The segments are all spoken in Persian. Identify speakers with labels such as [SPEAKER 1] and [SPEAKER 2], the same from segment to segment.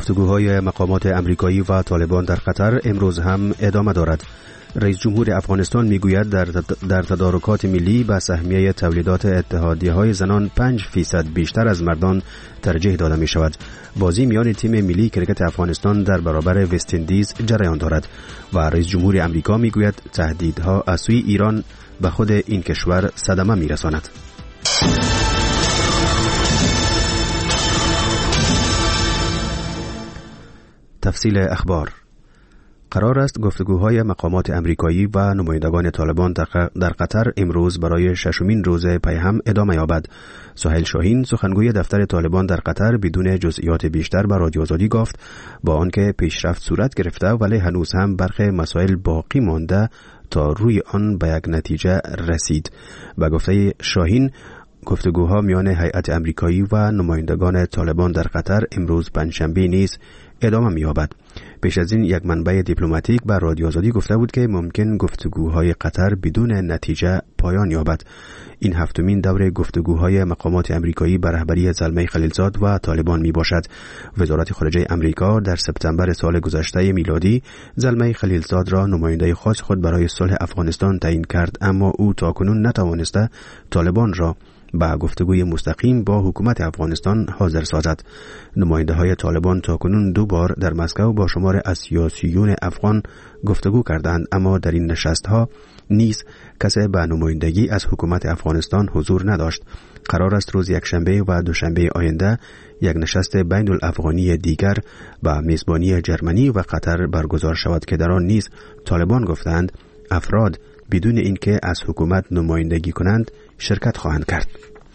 [SPEAKER 1] گفتگوهای مقامات امریکایی و طالبان در قطر امروز هم ادامه دارد. رئیس جمهور افغانستان میگوید در تدارکات ملی به سهمیه تولیدات اتحادیه‌های زنان 5% بیشتر از مردان ترجیح داده می شود. بازی میان تیم ملی کرکت افغانستان در برابر وست اندیز جریان دارد و رئیس جمهور امریکا میگوید تهدیدها از سوی ایران به خود این کشور صدمه میرساند. تفصیل اخبار. قرار است گفتگوهای مقامات امریکایی و نمایندگان طالبان در قطر امروز برای ششمین روز پی هم ادامه یابد. سهیل شاهین سخنگوی دفتر طالبان در قطر بدون جزئیات بیشتر به رادیو آزادی گفت با آنکه پیشرفت صورت گرفته ولی هنوز هم برخی مسائل باقی مانده تا روی آن به یک نتیجه رسید. به گفته شاهین گفتگوها میان هیئت امریکایی و نمایندگان طالبان در قطر امروز پنجشنبه نیز ادامه می‌یابد. پیش از این یک منبع دیپلماتیک به رادیو آزادی گفته بود که ممکن گفتگوهای قطر بدون نتیجه پایان یابد. این هفتمین دور گفتگوهای مقامات امریکایی به رهبری زلمه خلیلزاد و طالبان می باشد. وزارت خارجه امریکا در سپتامبر سال گذشته میلادی زلمه خلیلزاد را نماینده خاص خود برای صلح افغانستان تعیین کرد، اما او تاکنون نتوانسته طالبان را با گفتگوی مستقیم با حکومت افغانستان حاضر سازد. نماینده های طالبان تاکنون 2 بار در مسکو با شمار از سیاسیون افغان گفتگو کردند، اما در این نشست ها نیز کسی به نمایندگی از حکومت افغانستان حضور نداشت. قرار است روز یکشنبه و دوشنبه آینده یک نشست بین الافغانی دیگر با میزبانی جرمنی و قطر برگزار شود که در آن نیز طالبان گفتند افراد بدون اینکه از حکومت نمایندگی کنند شرکت خواهند کرد.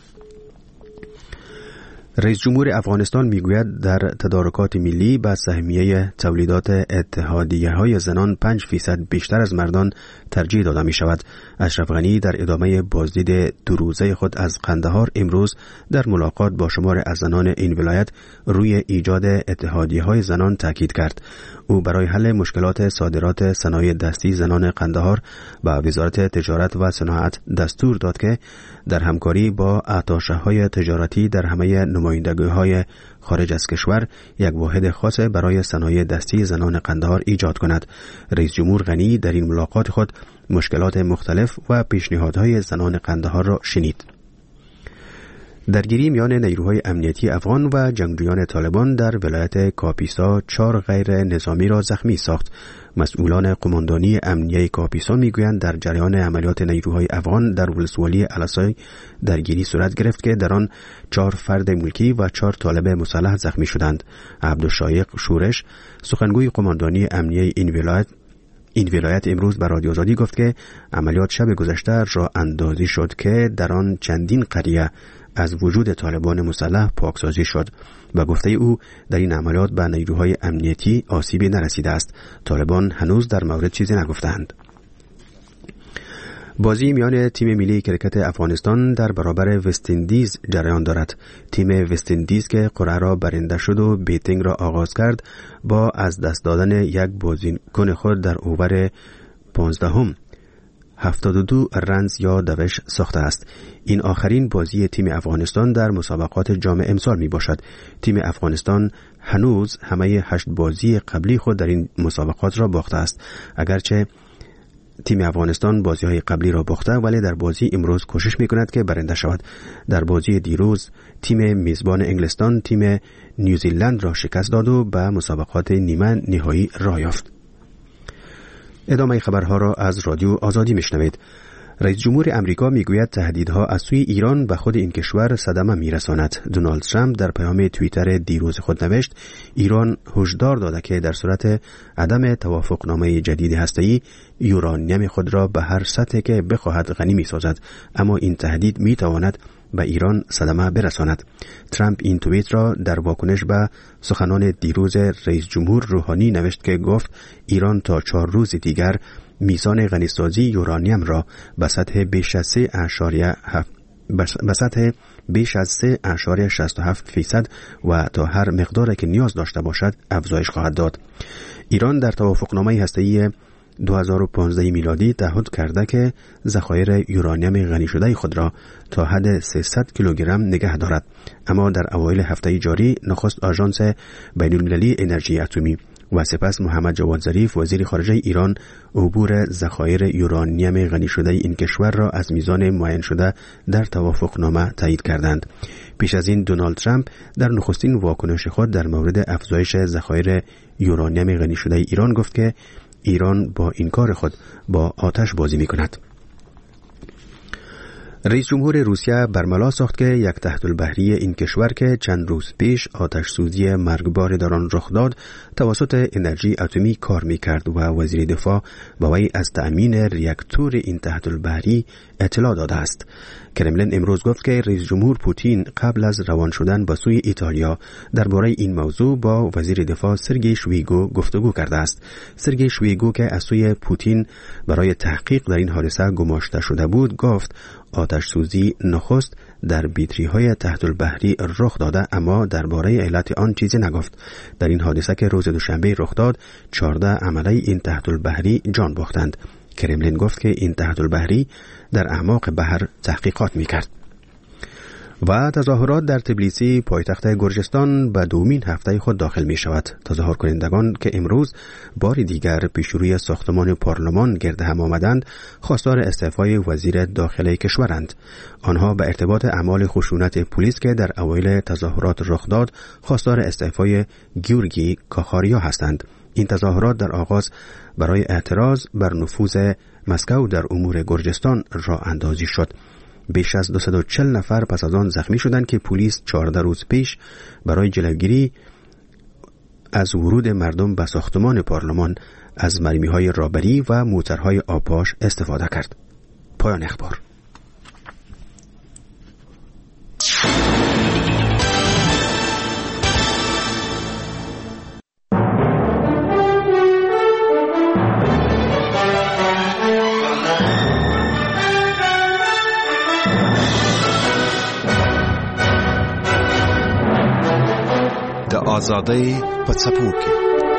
[SPEAKER 1] رئیس جمهور افغانستان میگوید در تدارکات ملی به سهمیه تولیدات اتحادیه‌های زنان 5% بیشتر از مردان ترجیح داده می شود. اشرف غنی در ادامه بازدید 2 روزه خود از قندهار امروز در ملاقات با شمار از زنان این ولایت روی ایجاد اتحادیه‌های زنان تاکید کرد. او برای حل مشکلات صادرات صنایع دستی زنان قندهار به وزارت تجارت و صنعت دستور داد که در همکاری با اتاشه‌های تجارتی در همه نمایندگی‌های خارج از کشور یک واحد خاص برای صنایع دستی زنان قندهار ایجاد کند. رئیس جمهور غنی در این ملاقات خود مشکلات مختلف و پیشنهادهای زنان قندهار را شنید. درگیری میان نیروهای امنیتی افغان و جنگجویان طالبان در ولایت کاپیسا 4 غیر نظامی را زخمی ساخت. مسئولان قماندانی امنیه کاپیسا میگویند در جریان عملیات نیروهای افغان در ولسوالی الاسای درگیری صورت گرفت که در آن 4 فرد ملکی و 4 طالب مسلح زخمی شدند. عبدالشایق شورش سخنگوی قماندانی امنیه این ولایت امروز به رادیو آزادی گفت که عملیات شب گذشته راه اندازی شد که در آن چندین قریه از وجود طالبان مسلح پاکسازی شد. و گفته او در این عملیات به نیروهای امنیتی آسیبی نرسیده است. طالبان هنوز در مورد چیزی نگفتند. بازی میان تیم ملی کرکت افغانستان در برابر وست اندیز جریان دارد. تیم وست اندیز که قرعه را برنده شد و بیتینگ را آغاز کرد با از دست دادن یک بازیکن خود در اوور 15 72 رنز یا دوش ساخته است. این آخرین بازی تیم افغانستان در مسابقات جام امسال می باشد. تیم افغانستان هنوز همه 8 بازی قبلی خود در این مسابقات را باخته است. اگرچه تیم افغانستان بازی‌های قبلی را باخته ولی در بازی امروز کوشش می‌کند که برنده شود. در بازی دیروز تیم میزبان انگلستان تیم نیوزیلند را شکست داد و به مسابقات نیمه نهایی راه یافت. ادامه خبرها را از رادیو آزادی میشنوید. رئیس جمهور امریکا میگوید تهدیدها از سوی ایران به خود این کشور صدمه میرساند. دونالد ترامپ در پیام توییتر دیروز خود نوشت ایران هشدار داده که در صورت عدم توافقنامه جدید هسته‌ای یورانیم خود را به هر سطحی که بخواهد غنی میسازد، اما این تهدید میتواند به ایران صدمه برساند. ترامپ این توییت را در واکنش به سخنان دیروز رئیس جمهور روحانی نوشت که گفت ایران تا 4 روز دیگر میزان غنیسازی یورانیم را به سطح بیش از 3.67% و تا هر مقداری که نیاز داشته باشد افزایش خواهد داد. ایران در توافقنامه هسته‌ای 2015 میلادی تعهد کرده که ذخایر یورانیم غنی شده خود را تا حد 300 کیلوگرم نگه دارد، اما در اوایل هفته جاری نخست آژانس بین‌المللی انرژی اتمی و سپس محمد جواد ظریف وزیر خارجه ایران عبور ذخایر یورانیم غنی شده این کشور را از میزان معین شده در توافقنامه تایید کردند. پیش از این دونالد ترامپ در نخستین واکنش خود در مورد افزایش ذخایر یورانیم غنی شده ایران گفت که ایران با این کار خود با آتش بازی می کند. رئیس جمهور روسیه برملا ساخت که یک تحت البحری این کشور که چند روز پیش آتش سوزی مرگبار در آن رخ داد توسط انرژی اتمی کار می‌کرد و وزیر دفاع به وی از تأمین ریاکتور این تحت البحری اطلاع داده است. کرملین امروز گفت که رئیس جمهور پوتین قبل از روان شدن به سوی ایتالیا درباره این موضوع با وزیر دفاع سرگئی شویگو گفتگو کرده است. سرگئی شویگو که از سوی پوتین برای تحقیق در این حادثه گماشته شده بود گفت آتش سوزی نخست در بیتری‌های تحت البحری رخ داده، اما درباره علت آن چیزی نگفت. در این حادثه که روز دوشنبه رخ داد 14 عمله این تحت البحری جان باختند. کرملین گفت که این تحت البحری در اعماق بحر تحقیقات می‌کرد. و تظاهرات در تبلیسی پایتخت گرجستان به دومین هفته خود داخل می شود. تظاهر کنندگان که امروز بار دیگر پیش روی ساختمان پارلمان گرد هم آمدند خواستار استعفای وزیر داخلی کشورند. آنها به ارتباط اعمال خشونت پلیس که در اوایل تظاهرات رخ داد خواستار استعفای گیورگی کاخاریا هستند. این تظاهرات در آغاز برای اعتراض بر نفوذ مسکو در امور گرجستان راه اندازی شد. بیش از 240 نفر پس از آن زخمی شدند که پلیس 14 روز پیش برای جلوگیری از ورود مردم به ساختمان پارلمان از مرمی‌های رابری و موترهای آبپاش استفاده کرد. پایان اخبار.
[SPEAKER 2] آزادی پڅپوکي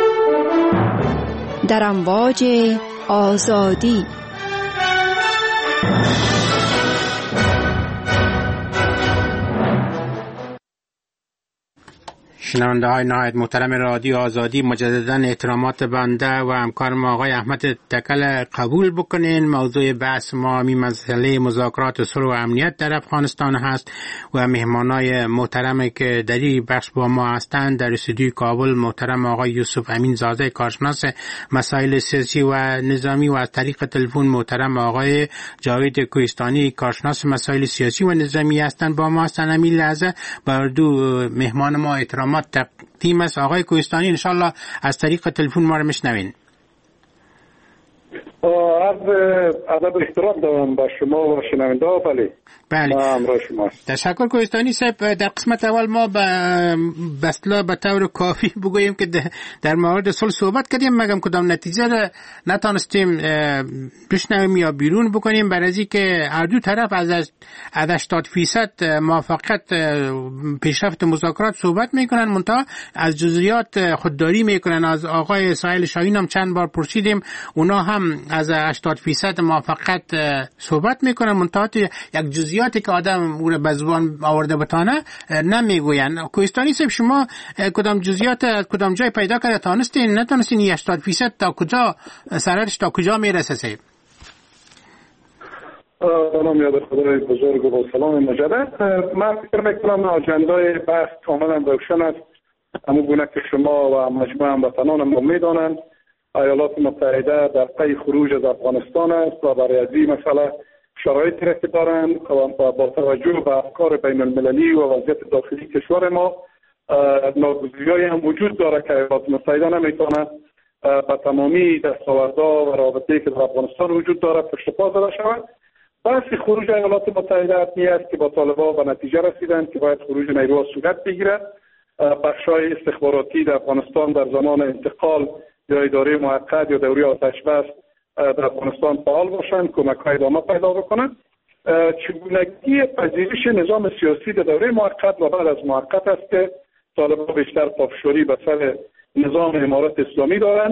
[SPEAKER 3] در امواج آزادی.
[SPEAKER 4] شنونده های نهایت محترم رادیو آزادی، مجددا احترامات بنده و همکارم آقای احمد تکل قبول بکنین. موضوع بحث ما می مسئله مذاکرات صلح و امنیت در افغانستان هست و مهمانای محترمی که در این بخش با ما هستند در استودیوی کابل محترم آقای یوسف امین زاده کارشناس مسائل سیاسی و نظامی و از طریق تلفن محترم آقای جاوید کوهستانی کارشناس مسائل سیاسی و نظامی هستند با ما هستند. همین لحظه بر دو مهمان ما احترامات تقدیم است. آقای کوهستانی انشالله از طریق تلفن ما رو میشنوین.
[SPEAKER 5] عرض ادب احترام دارم با شما و شنونده ها. بله
[SPEAKER 4] تشکر کوهستانی صاحب. در قسمت اول ما به طور کافی بگوییم که در مورد صلح صحبت کردیم، مگم کدام نتیجه را نتانستیم بشنویم یا بیرون بکنیم، برای از اینکه هر دو طرف از 80% موافقت پیشرفت مذاکرات صحبت میکنن، منتها از جزئیات خودداری میکنن. از آقای سهیل شاهین هم چند بار پرسیدیم، اونا هم از 80% موافقت صحبت میکنن، منتها یک جزئیاتی که آدم او را به زبان آورده بتانه نمیگوین. کوهستانی صاحب شما کدام جزئیات از کدام جای پیدا کرده تانستین نتانستین 80% تا کجا سرعتش تا کجا میرسه صاحب؟
[SPEAKER 5] سلام یاد خدای بزرگ و سلام مجدد. من فکر میکنم اجندای بحث کاملا روشن است. همون گونه که شما و مجموعه هموطنان ما میدانند ایالات متحده در پی خروج از افغانستان است و برای از این مسئله شرایطی را که دارند و با توجه به افکار بین المللی و وضعیت داخلی کشور ما ناگزیری هم وجود داره که ایالات متحده نمیتونه به تمامی دستاوردها و رابطه‌ای که در افغانستان وجود داره پشت پا زده شود. بحث خروج ایالات متحده حتمی است که با طالبان به نتیجه رسیدند که باید خروج نیروها صورت بگیرد. بخش‌های استخباراتی در افغانستان در زمان انتقال یا اداره موقت یا دوره آتش بس در افغانستان فعال باشند، کمک‌های ادامه پیدا بکنند. چگونگی پذیرش نظام سیاسی در دوره موقت و بعد از موقت است که طالبان بیشتر پافشاری به سر نظام امارت اسلامی دارند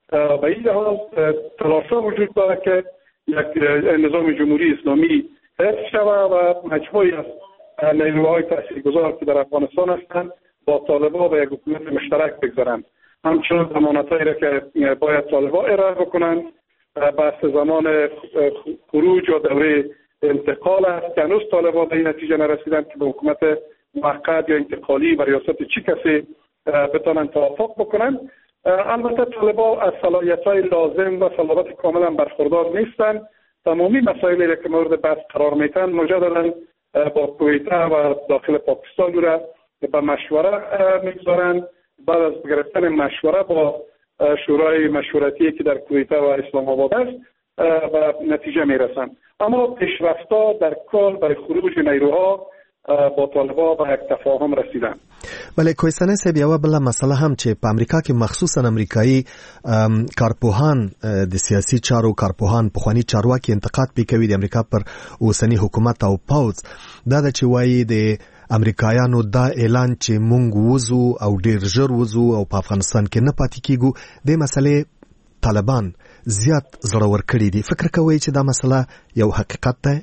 [SPEAKER 5] به این لحاظ تلاش‌ها وجود دارد که یک نظام جمهوری اسلامی حفظ شود و مجموعی از نیروهای تاثیرگذار که در افغانستان هستند با طالبان و یک حکومت مشترک بگذارند. همچنان ضمانت‌هایی را که باید طالبان ارائه بکنند بحث زمان خروج و دوره انتقال است که هنوز طالبان به این نتیجه نرسیدند که به حکومت موقت یا انتقالی و ریاست چی کسی بتوانند توافق بکنند. البته طالبان از صلاحیت‌های لازم و صلابت کاملا برخوردار نیستند. تمامی مسائلی که مورد بحث قرار میتن مجددا با کویته و داخل پاکستان را به مشوره میگذارند. بعد از گرفتن مشوره با شورای مشورتی که در کویته و اسلام آباد است و نتیجه میرسند. اما پیشرفت‌ها در کار برای خروج نیروها با طالبان به یک تفاهم رسیدن.
[SPEAKER 2] ولی کوهستاني صاحب یوه بله مسله هم چې په امریکا کې مخصوصا امریکایي کارپوهان د سیاسي چارو کارپوهان پخوانی چارواکي انتقاد کوي د امریکا پر اوسنی حکومت او پوز دا چې وایي د امریکایانو دا اعلان چې مونږ وځو او ډیر ژر وځو او په افغانستان کې نه پاتې کیږو د مسلې طالبان زیات زړور کړي دي. فکر کوي چې دا مسله یو حقیقت ده؟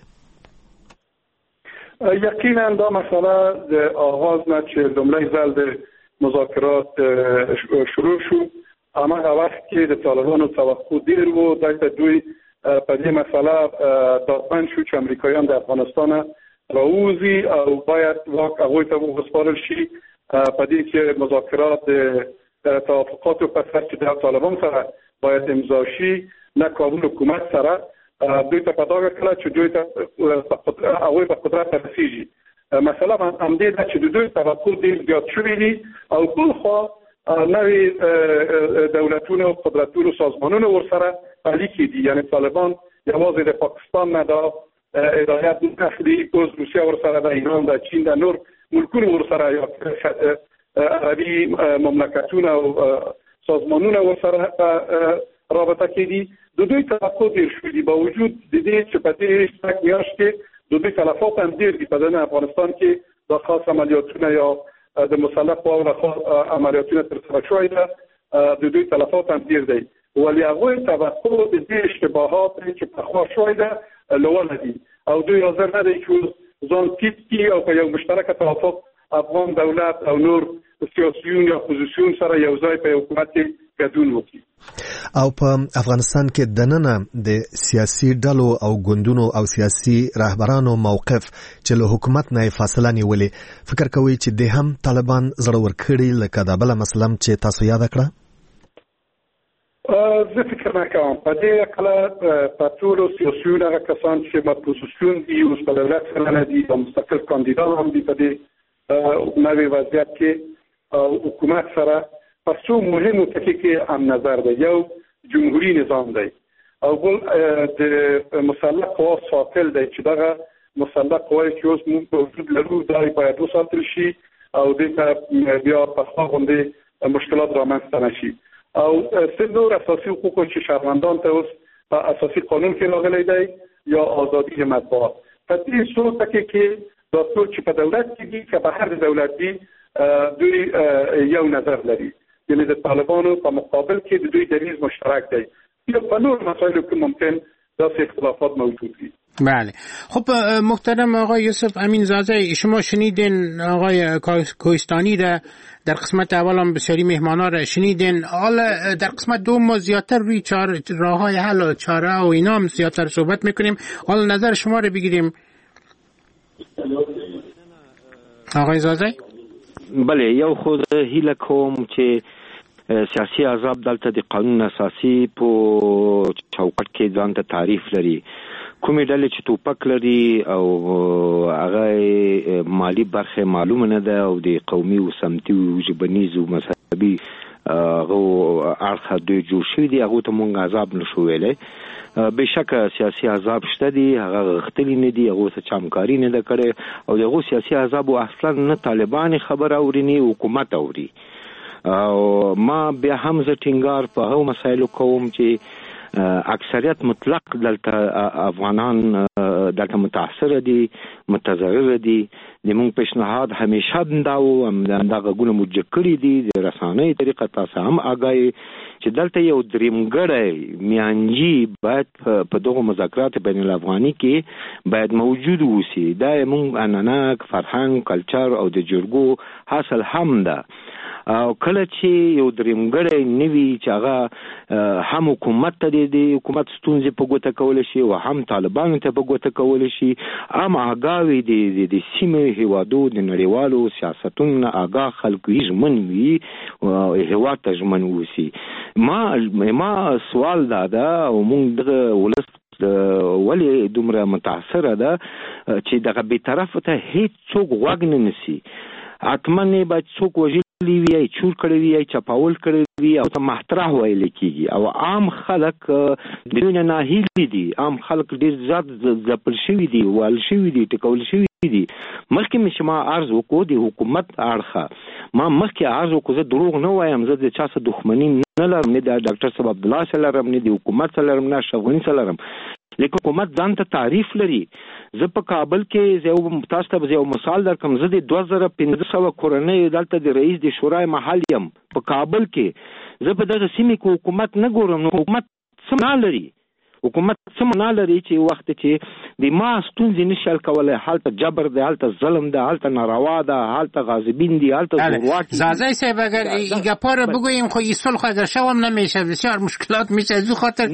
[SPEAKER 5] یقینا دا مسئله آغاز نه چې لومړی ځل د مذاکرات شروع شو، اما هغه وخت کې د طالبانو توقع ډیر و د دوی په دې مسله دادمن شو چې امریکایان د افغانستان راوځي او باید واک هغوی ته وسپارل شي په دې چې مذاکرات توافقات په سر چې د طالبان سره باید امضا شي نه کابل حکومت سره دوی ته په داګه کله چې دوی ته هغوی په قدرت رسیږي. مثلا همدې ده چې د دوی توقع ډېر زیات شوي دي او بل خوا نوې دولتونه او قدرتونو سازمانونه ورسره اړیکې دي. یعنې طالبان یوازې د پاکستان نه دا هدایت نه اخلي، اوس روسیه ورسره ده، ایران ده، چین ده، نور ملکونه ورسره یا عربي مملکتونه او سازمانونه ورسره رابطه کې دي. د دوی توقع ډېر شوي دي با وجود د دې چې په دې شپږ میاشت کې د دوی تلفات هم ډېر دي. په دننه افغانستان کې دا خاص عملیاتونه یا د مسلح قواو لخوا عملیاتونه ترسره شوي ده، د دوی تلفات هم ډېر دی، ولی هغوی توقع د دې اشتباهات چې پخوا شوي ده لوړه دي او دوی حاضر نه دی چې ځان ټیټ کړي او په یو مشترکه توافق افغان دولت او نور سیاسیون یا اپوزیسیون سره یو ځای په حکومت کې ګډون وکړي.
[SPEAKER 2] او په افغانستان کې دننه د سیاسي ډلو او ګوندونو او سیاسي رهبرانو موقف چې له حکومت نه فاصله نیولې، فکر کوي چې د هم طالبان زړور کړي لکه دا بله مسله چې تاسو یاد کړه؟
[SPEAKER 5] زه فکر نه کوم. په دې کله په ټولو سیاسیون هغه کسان چې اپوزیسیون دي اوس په دولت سره نه دي او مستقل کاندیدان هم دي په دې نوې وضعیت کې حکومت سره په څو مهمو ټکي کې هم نظر دی. یو جمهوری نظام دی او بل د مسلح قوا ساتل دی چې دغه مسلح قوای چې اوس موږ په وجود لرو دا باید وساتل شي او دې ته بیا په خوا غوندې مشکلات رامنځته نه شي. او څه نور اساسي حقوق چې شهروندان ته اوس په اساسي قانون کې راغلی دی یا آزادي مطبوعات. په دې څو ټکي کې دا ټول چې په دولت کې دي که بهر د دولت دي دوی یو نظر لري، یعنی د طالبانو په مقابل کې د دوی دریز مشترک دی. یا په نور مسائلو کې ممکن داسې اختلافات موجود دي.
[SPEAKER 4] بله. خب محترم آقای یوسف امین زاده، شما شنیدین آقای کوهستانی را در قسمت اول هم بسیاری مهمانا را شنیدین. حالا در قسمت دوم ما زیادتر روی راه‌های حل و چاره و اینا هم زیادتر صحبت میکنیم. حالا نظر شما را بگیریم آقای زاده.
[SPEAKER 6] بله، یو خود هیله کوم چې سیاسي عذاب دلته د قانون اساسي په چوکاټ کې ځان ته تعریف لري. کومې ډلې چې توپک لري او هغه مالی برخه معلومه نه ده او د قومي او سمتي او ژبنیز او مذهبي هغه اړخ دوی جوړ شوي دي، هغه ته مونږ عذاب نشو ویلی. بشکه سیاسي عذاب شته دي، هغه غختلی نه دي، هغه څه چمکاری نه ده کړې او دغه سیاسي عذاب اصلا نه طالبان خبر اوري نه حکومت اوري. او ما بیا هم زه ټینګار په هغو مسایلو کوم چې اکثریت مطلق دلته افغانان دلته متاثر دي متضرر دي د موږ پیشنهاد همیشه دا و دا غوونه مجکړي دي د رسانې طریقه تاسو هم آگاهی چې دلته یو دریمګړی میانجی باید په دغه مذاکرات بین الافغاني کې باید موجود وسی دا موږ اناناک فرهنګ کلچر او د جرګو حاصل هم ده او کله چې یو دریمګړی نوي چې هغه هم حکومت ته د حکومت ستونزې په ګوته کول شي او هم طالبانو ته په ګوته کول شي ام آگاوي د سیمې هیوادو د نړیوالو سیاستونو آگاه خلکو یې ژمن وي هیواد ته ژمن وسی ما سوال دا او موږ دغه ولس ولی دومره متاثره ده چې دغه بیطرفه ته هیڅ څوک غوږ نه نیسي اتمنه باید څوک وژلي وي چور کړی وي چپاول کړی وي او ته محترم ویل کیږي او عام خلک د دې نه هیلي دي عام خلک ډیر زیات ځپل شوی دي وال شوی دي ټکول شوی دي مخکې مې شما عرض وکړو د حکومت اړخه ما مخکې عرض وکړو زه دروغ نه وایم زه د چا څخه دښمني نه لرم نه د ډاکټر صاحب عبد الله سره لرم نه د حکومت سره لرم نه اشرف سره لرم لیکن حکومت ځان ته تعریف لري زه په کابل کې یو تاسو ته یو مثال درکم زه د 2500 کورنۍ دلته د رئیس د شورای محل یم په کابل کې زه په دغه سیمې کې حکومت نه ګورم نو حکومت څه نه لري حکومت څه نه لري چې وخت چې د ما ستونزې نشل کولای حالت جبر ده حالت ظلم ده حالت ناروا ده حالت غاصبین دي حالت زورواکی
[SPEAKER 4] زازای صاحب اگر ایگه پاره بگوییم خو این صلح اگر شوم نمیشه بسیار مشکلات میشه از خاطر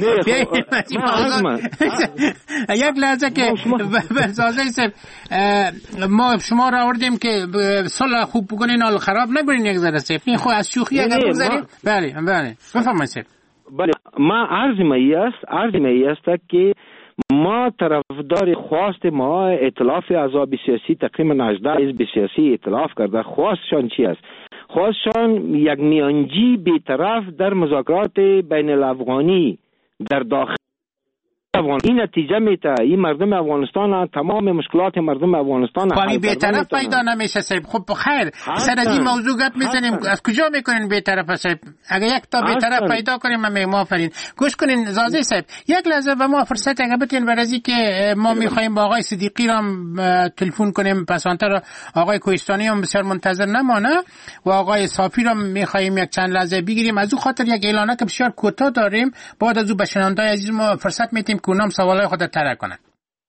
[SPEAKER 4] یک لحظه که زازای صاحب ما شما را آوردیم که صلح خوب بکنین حال خراب نکنین یک ذره صاحب این خو از شوخی اگر بگذاریم بله بفرمایید صاحب
[SPEAKER 6] بله ما عرض می است که ما طرفدار خواست ما ائتلاف احزاب سیاسی تقریبا 18 حزب سیاسی ائتلاف کرده خواستشان چی است خواستشان یک میانجی بی‌طرف در مذاکرات بین الافغانی در داخل این نتیجه میده این مردم افغانستان تمام مشکلات مردم افغانستان
[SPEAKER 4] خواهی بی‌طرف پیدا نمیشه صاحب خب بخیر سر از این موضوع گپ میزنیم از کجا میکنین بی‌طرف صاحب اگه یک تا بی‌طرف پیدا کنیم ما موافقیم گوش کنین زازی صاحب یک لحظه و ما فرصت اگه بتین برای که ما میخوایم با آقای صدیقی را تلفن کنیم پسانتر آقای کوهستانی هم بسیار منتظر نمانه و آقای صافی را میخوایم یک چند لحظه بگیریم از اون خاطر یک اعلانه که بسیار کوتاه داریم بعد از اون به شنونده‌های عزیز ما فرصت میدیم که اونم سوالای خود طرح کنند.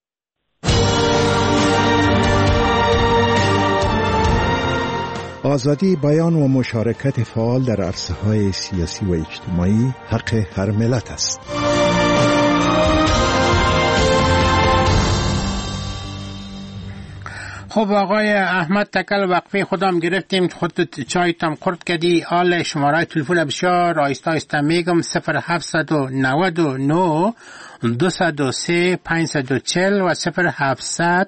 [SPEAKER 7] آزادی بیان و مشارکت فعال در عرصه‌های سیاسی و اجتماعی حق هر ملت است.
[SPEAKER 4] خب آقای احمد تکل وقفه خودم گرفتیم خودت چایتم خورد کردی آل شماره تلفن بسیار آیسته میگم 0799 203 540 و 0700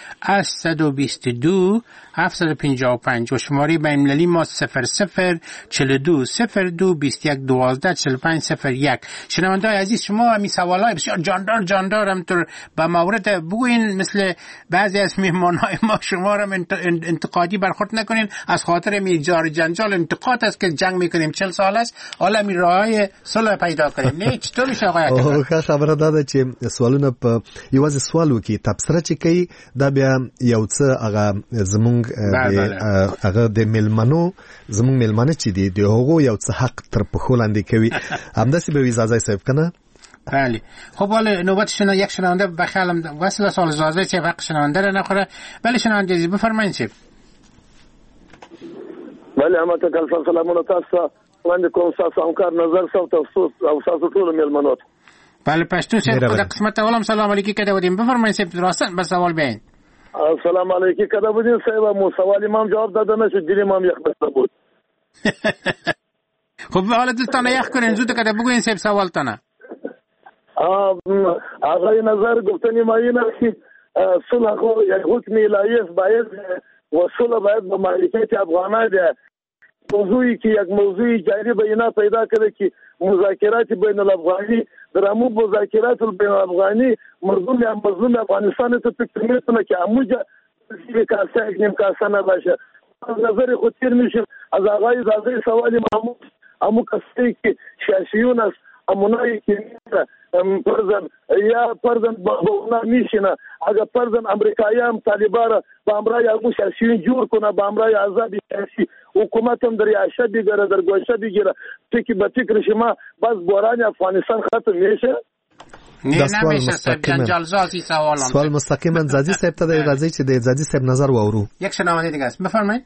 [SPEAKER 4] 822 755 و شماره بین المللی ما 00 42 02 21 12 45 01. شنونده‌های عزیز شما همین سوالای بسیار جاندار همطور به مورد بگوین مثل بعضی از مهمانهای ما شما را انتقادی برخورد نکنین از خاطر میجار جنجال انتقاد است که جنگ میکنیم 40 سال است حالا می راههای صلح پیدا کنیم نه چطور میشه آقای
[SPEAKER 2] او خبره ده چې سوالونه په یوازې سوال وکي تبصره چې کوي دا بیا یو څه هغه زمونږ هغه د ملمنو زمونږ ملمنه چې دی د هغو یو څه حق تر پښو لاندې کوي همداسې به وي زازای صاحب کنه
[SPEAKER 4] بله خب حالا نوبت یک شنونده بخیالم وصل سال زازای صاحب حق شنونده را نخوره بله شنونده عزیز بفرمایید صاحب
[SPEAKER 5] بله احمد تکل سلامونه تاسو وړاندې کوم تاسو همکار نظر صاحب تاسو او تاسو ټول ملمنو
[SPEAKER 4] بله پښتون صاحب په قسمت اولم سلام علیکم کده ودیم بفرمایید صاحب راستن به سوال بیان
[SPEAKER 5] السلام علیکم کده ودیم صاحب مو سوال امام جواب داده نشد دین امام یک بسته بود
[SPEAKER 4] خب حالا دلتانه یک کنین زود کده بگوین صاحب سوال تانه
[SPEAKER 5] آقای نظر گفتنی ما این است که صلح خو یک حکم الهی است باید و صلح باید به مملکت افغانان ده موضوعی که یک موضوع جاری بینا پیدا کرده که مذاکرات بین الافغانی در امو مذاکرات بین الافغانی مردم افغانستان تو فکر میتونه که اموجا یک کاسه یک نیم کاسه نباشه نظر خود تیر میشه از آقای زازی سوالی امو کسی که سیاسیون است
[SPEAKER 8] امونای که فرزن یا فرزن با اونا میشینه اگر فرزن امریکایی هم طالبان با امرای ابو شاشین جور کنه با امرای عذاب سیاسی حکومت هم در عشه بگیره در گوشه بگیره فکر به فکر شما باز بحران افغانستان ختم میشه.
[SPEAKER 4] نه نمیشه صاحب جنجال زازی
[SPEAKER 2] سوال مستقیما زادی صاحب ته د راځي چې د زادی صاحب نظر واورو.
[SPEAKER 4] یک شنونده دیگه است بفرمایید.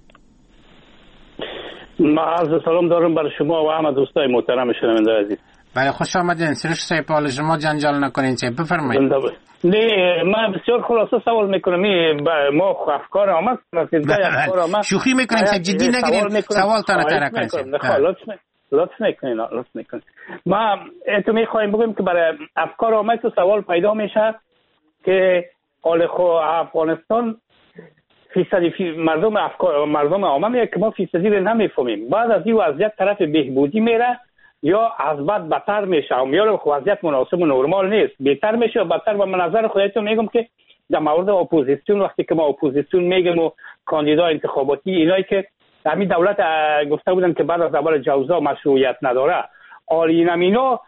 [SPEAKER 9] ما عرض سلام دارم برای شما و همه دوستای محترم شنونده عزیز.
[SPEAKER 4] بله خوش آمدین سرش صاحب حال شما جنجال نکنین صاحب بفرمایید.
[SPEAKER 9] نه من بسیار خلاصه سوال میکنم ما افکار آمد
[SPEAKER 4] شوخی میکنیم صاحب جدی نگیریم سوال تا نتره کنیم.
[SPEAKER 9] لطف میکنین ما تو میخوایم بگیم که برای افکار آمد تو سوال پیدا میشه که حال خو افغانستان فیصدی مردم عامه میگه که ما فیصدی رو نمیفهمیم بعد از این وضعیت طرف بهبودی میره یا از بد بدتر میشه و میاره وضعیت مناسب و نرمال نیست بهتر میشه و بدتر و من نظر خودتون میگم که در مورد اپوزیسیون وقتی که ما اپوزیسیون میگم و کاندیدا انتخاباتی اینایی که همین دولت گفته بودن که بعد از اول جوزا مشروعیت نداره آلی نمینا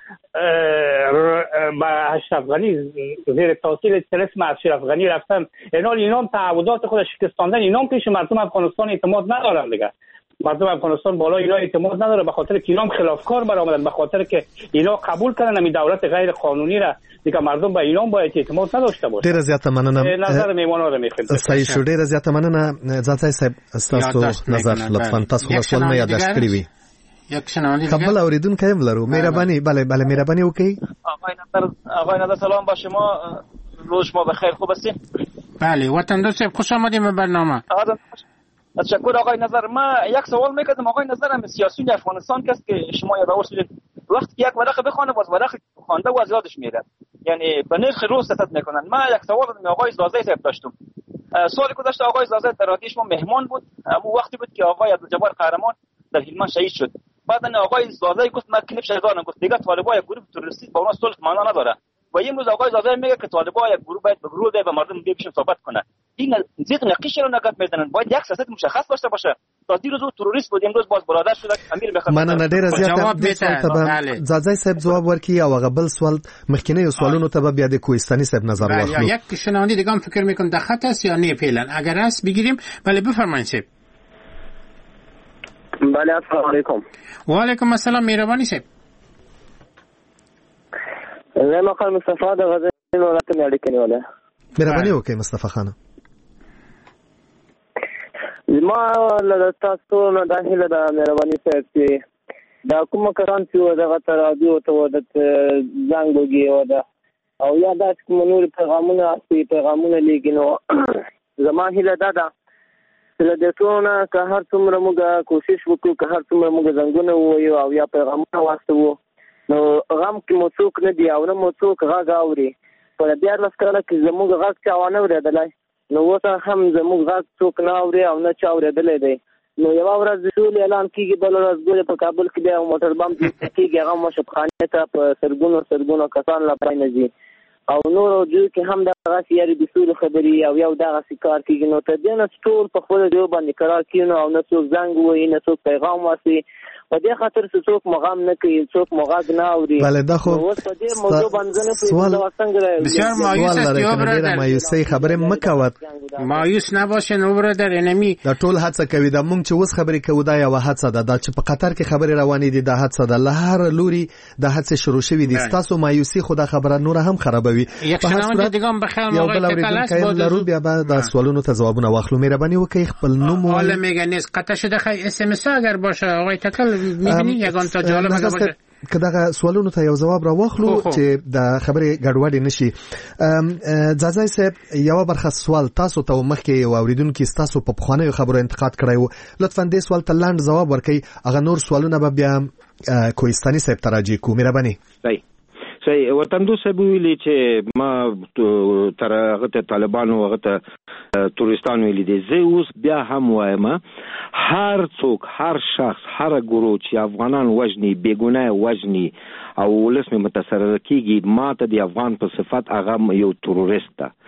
[SPEAKER 9] با اشرف غنی زیر تاثیر طلسم اشرف غنی رفتن اینا تعهدات خود شکستاندن اینا پیش مردم افغانستان اعتماد ندارن دیگه مردم افغانستان بالا اینا اعتماد نداره به خاطر که اینا خلافکار برآمدن به خاطر که اینا قبول کردن همین دولت غیر قانونی را دیگه مردم به اینا باید اعتماد نداشته باشه.
[SPEAKER 2] ډیر زیاته مننه
[SPEAKER 9] نظر میمونو را میخویم.
[SPEAKER 2] صحیح شو ډیر زیاته مننه ځاتای صاحب تاسو نظر لطفا تاسو خپل مې یاداښت کړی وي.
[SPEAKER 4] یک شنونده دیگه
[SPEAKER 2] قبل اوریدونکو هم لرو مهربانی بله مهربانی وکي.
[SPEAKER 10] آقای نظر سلام با شما روز شما بخیر خوب هستین؟
[SPEAKER 4] بله وطن دوست خوش آمدیم به برنامه.
[SPEAKER 10] تشکر آقای نظر ما یک سوال میکردم آقای نظر هم سیاسیون افغانستان کس که شما یادآور وقتی یک ورقه بخونه باز ورقه خوانده و از یادش میره یعنی به نرخ روز ستت میکنن. ما یک سوال از آقای زازی صاحب داشتم. سال گذشته آقای زازی در رادیو شما مهمان بود اون وقتی بود که آقای عبدالجبار قهرمان در هلمند شهید شد. بعد آقای زازی گفت من کلیپ شهیدان گفت دیگه طالبان یک گروه تروریستی با اون صلح معنا نداره و امروز آقای زازی میگه که طالبان یک گروه باید به گروه ده و مردم دیگه بشین صحبت کنه. این زیت نقیش رو نگات میدن باید یک سیاست مشخص داشته باشه. تا دیروز تروریست بود امروز باز برادر شد امیر بخواد
[SPEAKER 2] من نه ډیر زیات د سوال زازی صاحب جواب ورکړي او غبل سوال مخکینه سوالونو ته بیا د کوهستانی صاحب نظر واخلو.
[SPEAKER 4] یک شنونده دیگه هم فکر میکنم در خط است یا نه فعلا اگر است بگیریم. بله بفرمایید صاحب.
[SPEAKER 11] بله السلام علیکم.
[SPEAKER 4] و علیکم السلام مهربانی صاحب.
[SPEAKER 11] زه مقام مصطفی د غزنی ولایت نه اړیکې نیولې.
[SPEAKER 2] مهرباني وکړئ مصطفی خان.
[SPEAKER 11] ما له تاسو نه د هیله د مهرباني صاحب چې دا کومه کاران چې دغه رادیو ته ودت زنګ وګي ودا او یا دا کوم نور پیغامونه لیکینو زما هیله ده چې د ټولنه که هر څومره موږ کوشش وکړو که هر څومره موږ زنګونه ووایو او یا پیغامونه واستو نو غم کې مو څوک نه دی او نه مو څوک غږ اوري په بیا لسکاله کې زموږ غږ چا ونه اورېدلی نو اوس هم زموږ غږ څوک نه اوري او نه چا اورېدلی دی نو یوه ورځ د سولې اعلان کېږي بله ورځ ګورې په کابل کې بیا موټر بم کېږي هغه مشرخانې ته په سرګونو کسان لپاره نه ځي او نور جو کې هم دغسې یاري د سولې خبرې او یو دغسې کار کېږي نو تر دې نه ټول په خپله ژبه باندې قرار کېنو او نه څوک زنګ ووایي نه څوک پیغام واسي په دې خاطر چې څوک مغام نه کوي څوک مغاګ نه اوري.
[SPEAKER 2] بله دا خو
[SPEAKER 11] سوال
[SPEAKER 4] بسیار مایوس است یا برادر
[SPEAKER 2] مایوسی خبره مکوت
[SPEAKER 4] مایوس نباشین او برادر انمی
[SPEAKER 2] دا ټول هڅه کوي دا مونږ چې اوس خبرې کوو دا یو هڅه ده دا چې په قطر کې خبرې روانې دي دا هڅه ده له هر لوري دا هڅه شروع شوې دي تاسو مایوسی خو دا خبره نور هم خرابوي.
[SPEAKER 4] یک شنونده دیگه هم بخیر موقع تکلس
[SPEAKER 2] بود بیا بعد سوالونو ته جوابونه واخلو. مهرباني وکړئ خپل نوم
[SPEAKER 4] حالا میگه نیست قطع شده خیلی اس ام اس اگر باشه آقای تکل میبینی یگان تا جالب باشه
[SPEAKER 2] که دغه سوالونو ته یو جواب را واخلو چې د خبرې ګډوډي نشي. ځاځي صاحب یو برخه سوال تاسو ته مخکې یو اوریدونکو تاسو په خوانه خبرو انتقاد کړی لطفا دې سوال ته لاند جواب ورکړئ هغه نور سوالونه به بیا کوهستاني صاحب تراجع کو. مهرباني.
[SPEAKER 6] صحیح وطن دوست صاحب ویلي چې ما تر هغه ته طالبانو هغه ته تورستان ویلي دي زه اوس بیا هم وایم هر څوک هر شخص هر ګروه چې افغانان وژني بیګناه وژني او ولس متسرر کیږي ماته د افغان په صفت هغه یو تروریست ده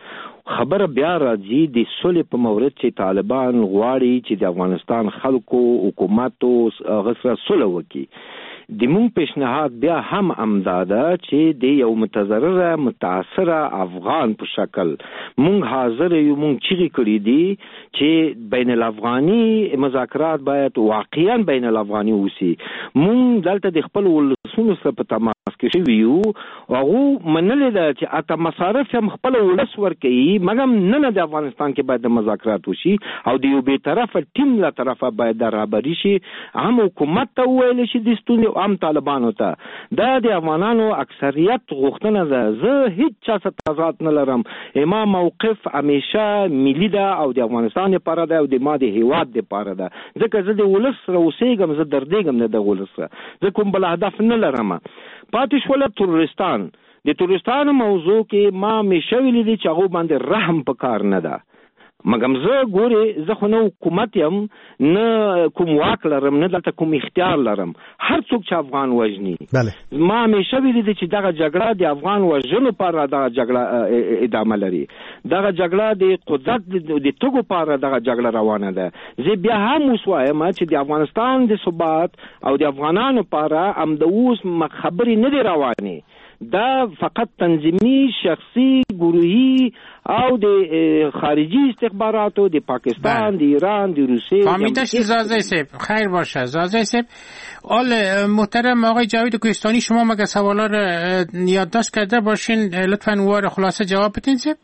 [SPEAKER 6] خبره بیا راځي د سولې په مورد چې طالبان غواړي چې د افغانستان خلکو حکومت او غسر سولې وکړي. د مونږ پیشنهاد بیا هم امداده چې د یو متضرر متاثر افغان په شکل مونږ حاضر یو، مونږ چیغې کړې دي چې بین الافغاني مذاکرات باید واقعا بین الافغاني وسی. مونږ دلته د خپل ولسونو سره په تماس کې شوي یو او هغه منلې ده چې اته مصارف هم خپل ولس ورکوي، مګم نه د افغانستان کې باید د مذاکرات وشي او د یو بیطرفه ټیم له طرفه باید د رهبري شي. هم حکومت ته وویل شي د ستونزې عام طالبانو ته. دا د افغانانو اکثریت غوښتنه ده. زه هیڅ چا سره تضاد نه لرم. ما موقف همیشه ملي ده او د افغانستان لپاره ده او د ما د هیواد لپاره ده. ځکه زه د ولس سره اوسېږم، زه دردېږم نه د ولس سره. زه کوم بل هدف نه لرم. پاتې شوله تروریستان. د تروریستانو موضوع کې ما همیشه ویلي دي چې هغو باندې رحم پکار نه ده. مګم زه ګورې زه خو نه حکومت یم، نه کوم واک لرم، نه دلته کوم اختیار لرم. هر څوک چې افغان وژني، ما همیشه ویلي دي چې دغه جګړه د افغان وژنو لپاره دغه جګړه ادامه لري. دغه جګړه د قدرت د تګو لپاره دغه جګړه روانه ده. زه بیا هم اوس وایم چې د افغانستان د ثبات او د افغانانو لپاره هم د اوس خبرې نه دي روانې. دا فقط تنظیمی، شخصي، گروهی او د خارجی استخباراتو د پاکستان، د ایران، د روسیه.
[SPEAKER 4] فهمیده شد زازه صاحب. خیر باشه زازه صاحب. آل محترم آقای جاوید کوهستانی، شما مگه سوالا رو یادداشت کرده باشین؟ لطفاً وار خلاصه جواب بدین صاحب.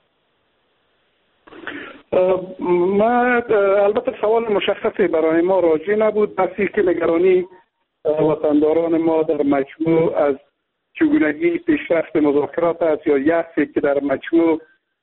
[SPEAKER 5] ما البته سوال مشخصی برای ما راجع نبود، بسی که نگرانی وطنداران ما در مجموع از چگونگی پیشرفت مذاکرات است یا یأسی که در مجموع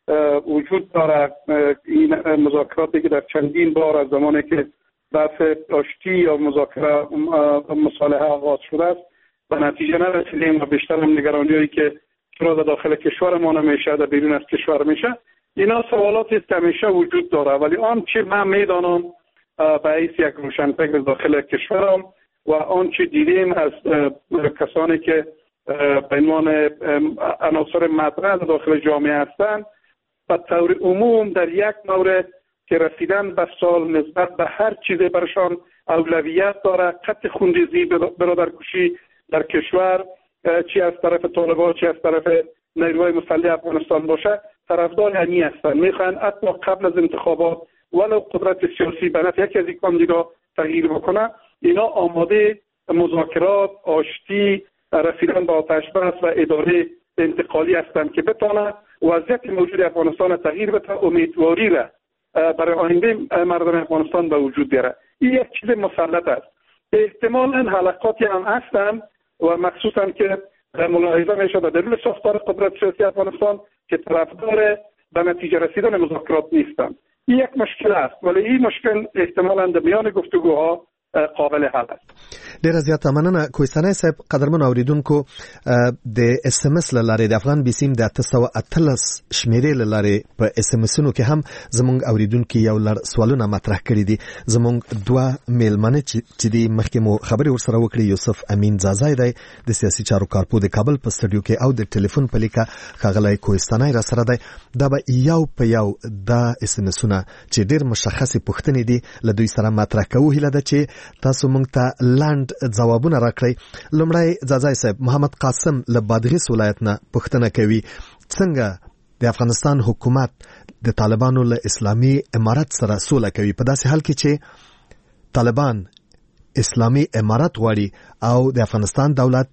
[SPEAKER 5] وجود دارد. این مذاکراتی که در چندین بار از زمانی که بحث آشتی یا مذاکره مصالحه آغاز شده است به نتیجه نرسیدیم و بیشتر هم نگرانی‌هایی که چرا در داخل کشور ما نمیشه، در بیرون از کشور میشه. اینا سوالاتی است که همیشه وجود داره، ولی آنچه من میدانم به حیث یک روشنفکر داخل کشورم و آنچه دیدیم از کسانی که به عنوان عناصر مطرح داخل جامعه هستند، به طور عموم در یک مورد که رسیدن به سال نسبت به هر چیزی برشان اولویت داره، قطع خونریزی، برادرکشی در کشور، چی از طرف طالبان چی از طرف نیروهای مسلح افغانستان باشه، طرفدار همی هستند. میخوان حتی قبل از انتخابات ولو قدرت سیاسی به نفع یکی از این کاندیدا تغییر بکنه، اینا آماده مذاکرات، آشتی، رسیدن به آتش بس و اداره انتقالی هستند که بتونه وضعیت موجود افغانستان تغییر بده، امیدواری را برای آینده مردم افغانستان به وجود بیاره. این یک چیز مسلط است. احتمالاً حلقاتی هم هستند و مخصوصا که ملاحظه میشه در دلیل ساختار قدرت سیاسی افغانستان که طرفدار به نتیجه رسیدن مذاکرات نیستند. این یک مشکل است، ولی این مشکل احتمالاً در میان گفتگوها قابل حل است.
[SPEAKER 2] ډیره زیاته مننه کوهستانی صاحب. قدرمن اوریدونکو، د اس ام اس لاره د افغان بیسیم د 813 شمیرې لاره په اس ام اسونو کې هم زمونږ اوریدونکو یو لړ سوالونه مطرح کړي دي. زمونږ دوه میلمنه چې د مخکمو خبرې ورسره وکړي، یوسف امین زازای دی د سیاسي چارو کارپو د کابل په سټډیو کې، او د ټلیفون په لیکه ښاغلی کوهستانی را سره دی. دا به یو په یو دا اس ام اسونه چې ډیر مشخصې پوښتنې دي له دوی سره مطرح کوو. هیله ده چې تاسو مونږ ته لاند ځوابونه راکړئ. لومړی زازای صاحب، محمد قاسم له بادغیس ولایت نه پوښتنه کوي، څنګه د افغانستان حکومت د طالبانو له اسلامي امارت سره سوله کوي په داسې حال کې چې طالبان اسلامي امارت غواړي او د افغانستان دولت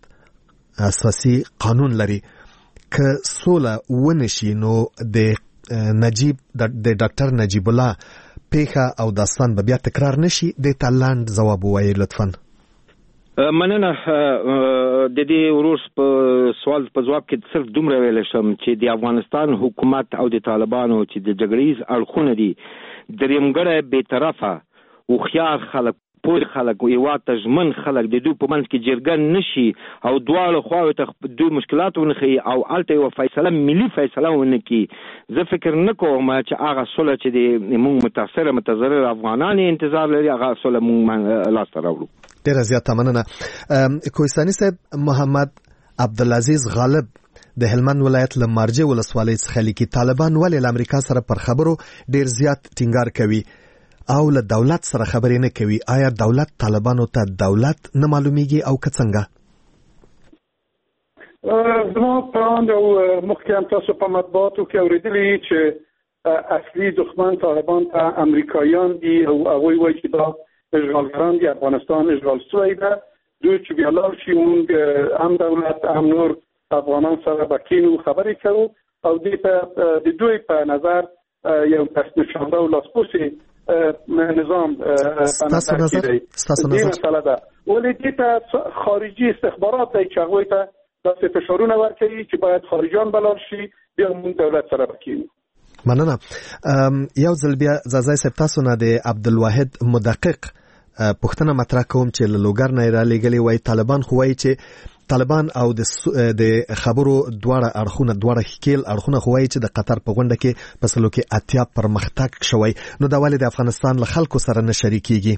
[SPEAKER 2] اساسي قانون لري؟ که سوله ونشي نو د ډاکټر نجیب الله پیښه او داستان به بیا تکرار نشي؟ د تالاند جواب وایي لطفاً.
[SPEAKER 6] مننه. د دې ورور په سوال په جواب کې صرف دومره ویل شم چې د افغانستان حکومت او د طالبانو چې د جګړې اړخونه دي، درېمګړی بیطرفه هوښیار خلک، پوه خلک، هیواد ته ژمن خلک د دوی په منځ کې جرګه نشي او دواړو خواوو ته دوی مشکلات ونښيي او هلته یوه فیصله، ملي فیصله ونه کړي، زه فکر نه کوم چې هغه سوله چې د موږ متضرر افغانان انتظار لري، هغه سوله موږ لاسته راوړو. ډېره
[SPEAKER 2] زیاته مننه کوهستاني صاحب. محمد عبدالعزیز غالب د هلمند ولایت له مارجه ولسوالۍ څخه لیکي طالبان ولې له امریکا سره پر خبرو ډیر زیات ټینګار کوي او له دولت سره خبرې نه کوي. آیا دولت طالبانو ته دولت نه معلومیږي او که څنګه؟
[SPEAKER 5] زما پراند او مخکې تاسو په مطبوعاتو کې اوریدلی چې اصلي دښمن طالبان ته امریکایان دي او هغوی وایي چې دا اشغالگران دی افغانستان اشغال شوی ده. دوی چې بیا لاړ شي مونږ هم دولت هم نور افغانان سره به کینو خبرې کوو او د دوی په نظر یو نشانده او لاسپوڅی نظام
[SPEAKER 2] ستاسو نظر
[SPEAKER 5] دې مسله ده. ولې دې ته خارجي استخبارات دی چې هغوی ته داسې فشارونه ورکوي چې باید خارجیان بلار شي بیا مونږ دولت سره بکینو.
[SPEAKER 2] مننه. یو ځل بیا زازای صاحب تاسو نه د عبدالواحد مدقق پوښتنه مطرح کوم چې له لوګر نه را لېږلې وای طالبان خو وایي چې طالبان او د خبرو دواړه اړخونه دواړه ښکیل اړخونه خو وایي چې د قطر په غونډه کې په سلو کې اتیا پرمختګ شوی. نو دا ولې د افغانستان له خلکو سره نه شریکېږي؟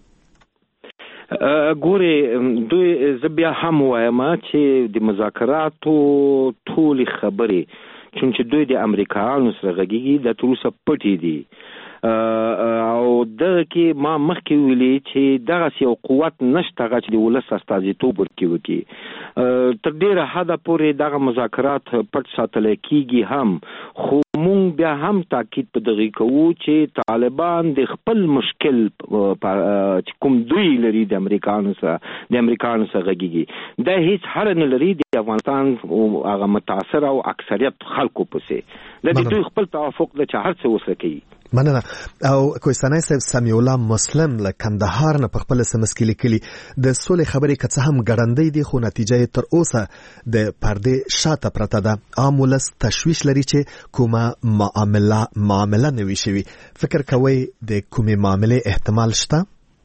[SPEAKER 6] ګورې دوی زه بیا هم وایم چې د مذاکراتو ټولې خبرې چونکه دوی د امریکایانو سره غږیږي د تر اوسه پټې دي او دغه کې ما مخکې ویلي چې دغسې یو قوت نشته هغه چې د ولس استازیتوب وکړي. تر ډېره حده پورې دغه مذاکرات پټ ساتلی کېږي هم، خو مونږ بیا هم تاکید په دغه کوو چې طالبان د خپل مشکل چې کوم دوی لري د امریکایانو سره غږیږي دا هیڅ حل نه لري د افغانستان هغه متاثر او اکثریت خلکو پسې د دوی خپل توافق د چې هر څه وسره کوي.
[SPEAKER 2] مننه. او کوهستاني صاحب سمیع الله مسلم له کندهار نه په خپل SMS کې لیکلي د سولې خبرې که څه هم ګړندۍ دي خو نتیجه یې تر اوسه د پردې شاته پرته ده. عام ولس تشویش لري چې کومه معامله نه وي شوې. فکر کوئ د کومې معاملې احتمال شته؟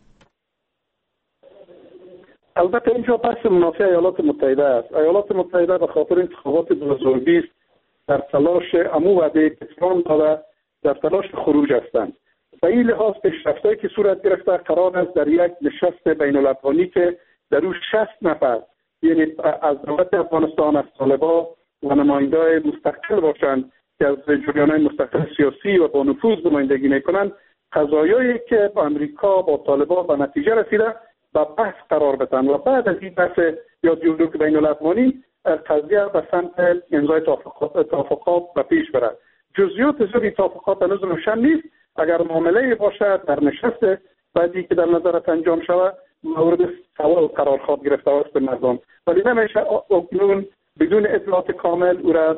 [SPEAKER 5] البته اینجا بحث منافع ایالات متحده است. ایالات متحده به خاطر انتخابات 2020 در تلاش عمو وعده کسان داده در تلاش خروج هستند. به این لحاظ پیشرفت‌هایی که صورت گرفته قرار است در یک نشست بین‌الاقوامی که در او 60 نفر یعنی از دولت افغانستان از طالبان و نماینده‌های مستقل باشند که از جریان‌های مستقل سیاسی و با نفوذ نمایندگی می‌کنند قضایایی که با امریکا با طالبان به نتیجه رسیده و بحث قرار بدن و بعد از این بحث یا دیالوگ بین‌الاقوامی قضیه به سمت امضای توافقات به پیش برد. جزئیات زیر توافقات هنوز روشن نیست. اگر معامله باشد در نشست بعدی که در نظرت انجام شود مورد سوال قرار خواهد گرفته است به مردم، ولی نمیشه اکنون بدون اطلاعات کامل او را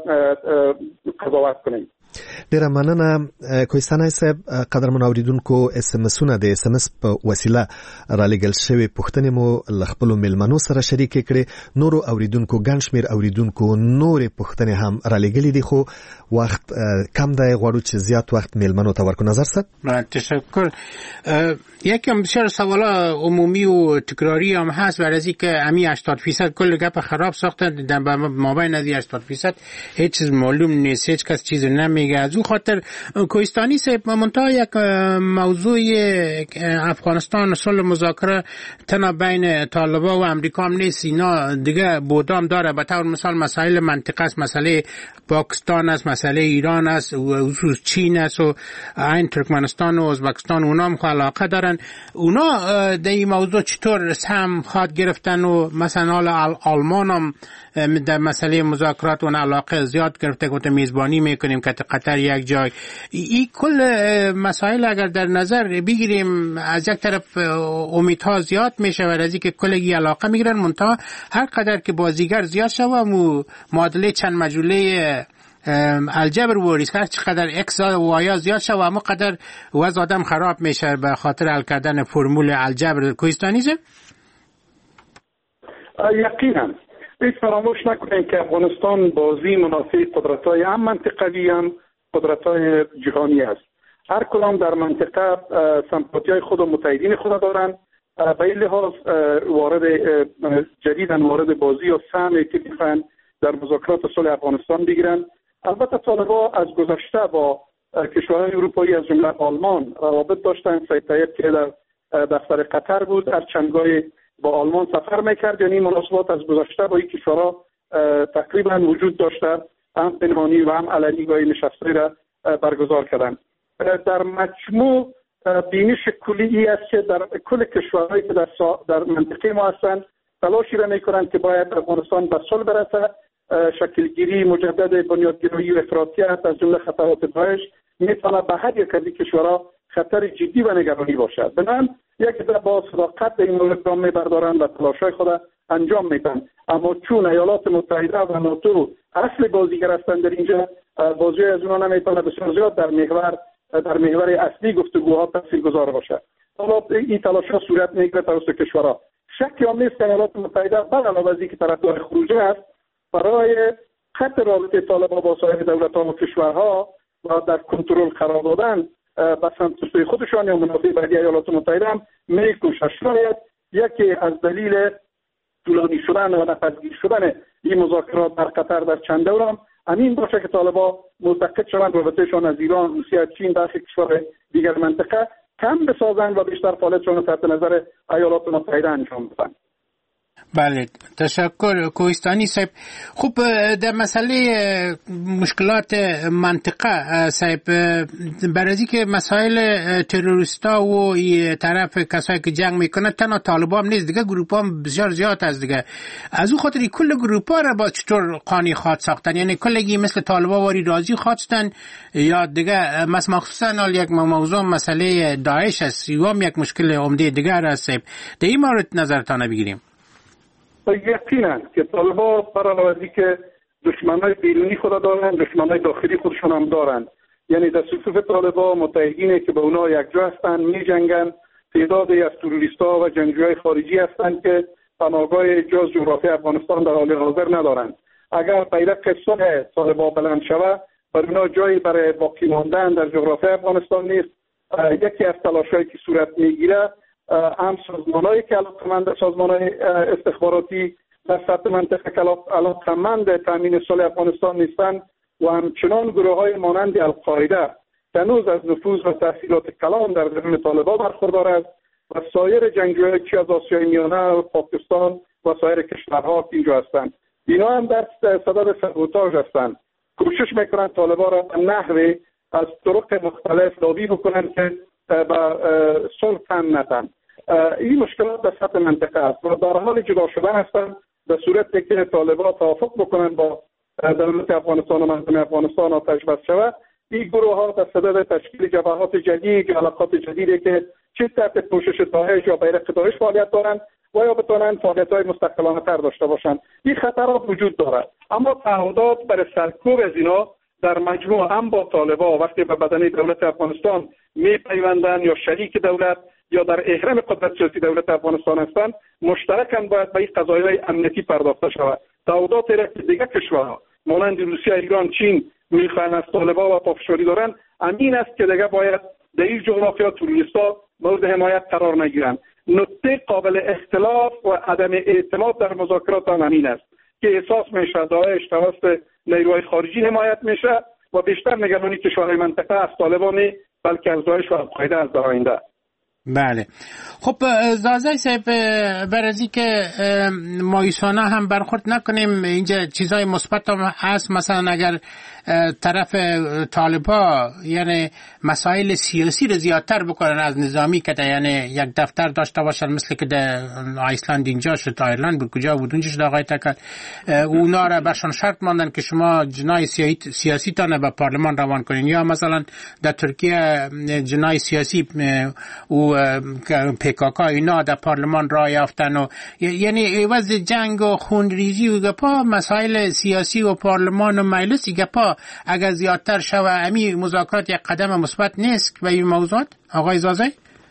[SPEAKER 5] قضاوت کنیم.
[SPEAKER 2] ډیره مننه کوهستاني صاحب. قدرمن اوریدونکو SMS-ونه د SMS په وسیله را لېږل شوې پوښتنې مو له خپلو مېلمنو سره شریکې کړې. نورو اوریدونکو ګڼ شمېر اوریدونکو نورې پوښتنې هم را لېږلې دي خو وخت کم دی، غواړو چې زیات وخت مېلمنو ته ورکړو. نظر صاحب؟
[SPEAKER 4] تشکر. یکی هم بسیار سوالا عمومی و تکراری هم هست برای از اینکه امی 80% کل گپ خراب ساخته در مابین از 80% هیچ چیز معلوم نیست، هیچ کس چیز نمیگه. از اون خاطر کوهستانی صاحب منتها یک موضوع افغانستان صلح مذاکره تنها بین طالبان و امریکا هم نیست، اینا دیگه بودام داره. به طور مثال مسائل منطقه است، مسئله پاکستان است، مسئله ایران است، خصوص چین است و این ترکمنستان و ازبکستان اونا هم علاقه دارن. اونا در این موضوع چطور سهم خواهد گرفتن و مثلا آلمان هم در مسئله مذاکرات اون علاقه زیاد گرفته که میزبانی میکنیم که قطر یک جای. این کل مسائل اگر در نظر بگیریم از یک طرف امیدها زیاد میشه و از اینکه کلگی علاقه میگیرن، منتها هر قدر که بازیگر زیاد شوه و معادله چند مجوله الجبر و ریسک چقدر اکس و وایا زیاد شوه اما قدر وضع آدم خراب میشه به خاطر حل کردن فرمول الجبر. کوهستانیزم
[SPEAKER 5] یقینا هیچ فراموش نکنید که افغانستان بازی منافع قدرت‌های هم منطقوی هم قدرت‌های جهانی است. هر کدام در منطقه سمپاتی‌های خود و متحدین خود دارند. به این لحاظ وارد بازی و سهمی که می‌خواهند در مذاکرات صلح افغانستان بگیرند. البته طالبان از گذشته با کشورهای اروپایی از جمله آلمان روابط داشتند. سید طیب که در دفتر قطر بود هر چندگاهی با آلمان سفر میکرد، یعنی مناسبات از گذشته با این کشورها تقریبا وجود داشته، هم پنهانی و هم علنی گاهی نشسته را برگزار کردن. در مجموع بینش کلی است که در کل کشورهایی که در منطقه ما هستند تلاشی را میکنند که باید افغانستان به صلح برسه. شکلگیری مجدد بنیادگرایی و افراطیت از جمله خطرات داعش میتونه به هر یک از این کشورها خطر جدی و نگرانی باشد. بنابراین یک در با صداقت این مورد گام میبردارند و تلاشای خود انجام میدن. اما چون ایالات متحده و ناتو اصل بازیگر هستند در اینجا، بازی از اونها نمیتونه بسیار زیاد در محور اصلی گفتگوها تاثیرگذار باشد. حالا این تلاش‌ها صورت میگیره توسط کشورها. شکی هم نیست که ایالات متحده به علاوه از اینکه طرفدار خروج است، برای خط رابطه طالبان با سایر دولت‌ها و کشورها و در کنترل قرار دادن به سمت سوی خودشان یا منافع بعدی ایالات متحده هم می‌کوشند. شاید یکی از دلیل طولانی شدن و نفذگیر شدن این مذاکرات در قطر در چند دور هم همین باشه که طالبان متقاعد شوند رابطهشان از ایران، روسیه، چین در کشور دیگر منطقه کم بسازند و بیشتر فعالیتشان تحت نظر ایالات متحده انجام بدن.
[SPEAKER 4] بله، تشکر کوهستانی صاحب. خوب، در مسئله مشکلات منطقه صاحب، برای که مسائل تروریستا و این طرف کسایی که جنگ میکنه تنها طالبان هم نیست، دیگه گروپ هم بسیار زیاد است دیگه. از اون خاطر کل گروپ ها را با چطور قانی خواد ساختن؟ یعنی کلگی مثل طالبان واری رازی خواستن یا دیگه مخصوصا یک موضوع مسئله داعش است یا یک مشکل عمده دیگر است صاحب؟ در این مورد نظرتان بگیریم.
[SPEAKER 5] یقینا که طالبان بر علاوه از اینکه دشمنای بیرونی خود دارند، دشمنای داخلی خودشون هم دارند. یعنی در صفوف طالبان متحدینی که به اونا یکجا هستند میجنگن، تعدادی از تروریست‌ها و جنگجوهای خارجی هستند که پناهگاه جز جغرافی افغانستان در حال حاضر ندارند. اگر بیرق صلح طالبان بلند شود، بر اونا جایی برای باقی ماندن در جغرافی افغانستان نیست. یکی از تلاش‌هایی که صورت میگیره هم سازمان‌هایی که علاقه‌مند سازمان‌های استخباراتی در سطح منطقه که علاقه‌مند تامین صلح افغانستان نیستند و همچنان گروه‌های مانند القاعده که هنوز از نفوذ و تأثیرات کلان در درون طالبان برخوردار است و سایر جنگجویان که از آسیای میانه و پاکستان و سایر کشورها که اینجا هستند، اینا هم در صدد سابوتاژ هستند. کوشش میکنند طالبان را به نحوی از طرق مختلف لابی بکنند که با صلح تن ندن. این مشکلات در سطح منطقه است و در حال جدا شدن هستند. به صورتی که طالبان توافق بکنند با دولت افغانستان و مردم افغانستان آتش بس شود، این گروه ها در صدد تشکیل جبهات جدید یا علاقات جدیدی که چه تحت پوشش داعش یا بیرق داعش فعالیت دارند و یا بتوانند فعالیت‌های مستقلانه تر داشته باشند. این خطرات وجود دارد، اما تعهدات برای سرکوب از اینا در مجموع هم با طالبان وقتی به بدنه دولت افغانستان میپیوندن یا شریک دولت یا در احرام قدرت سیاسی دولت افغانستان هستند، مشترکاً باید به این قضایای امنیتی پرداخته شود. تعهداتی را که دیگر کشورها مانند روسیه، ایران، چین میخواهند از طالبان و پافشاری دارند، امین است که دیگر باید در این جغرافیا تروریستا مورد حمایت قرار نگیرند. نکته قابل اختلاف و عدم اعتماد در مذاکرات هم امین است که احساس میشه داعش توسط نیروهای خارجی حمایت میشه و بیشتر نگرانی کشورهای منطقه از طالبان بلکه از داعش و القاعده از در آینده.
[SPEAKER 4] بله. خب زازای صاحب، برای که مایوسانه هم برخورد نکنیم، اینجا چیزای مثبت هم هست. مثلا اگر طرف طالبا یعنی مسائل سیاسی رو زیادتر بکنن از نظامی که یعنی یک دفتر داشته باشن مثل که در ایسلند اینجا شد، ایرلند بود کجا بود اونجا شد آقای تکل، اونا را برشان شرط ماندن که شما جنای سیاسی تانه به پارلمان روان کنین، یا مثلا در ترکیه جنای سیاسی و PKK اینا در پارلمان راه یافتن و یعنی وضع جنگ و خونریزی و گپا مسائل سیاسی و پارلمان و مجلس گپا اگر زیادتر شوه امی مذاکرات یک قدم مثبت نیست به این موضوعات آقای زازای؟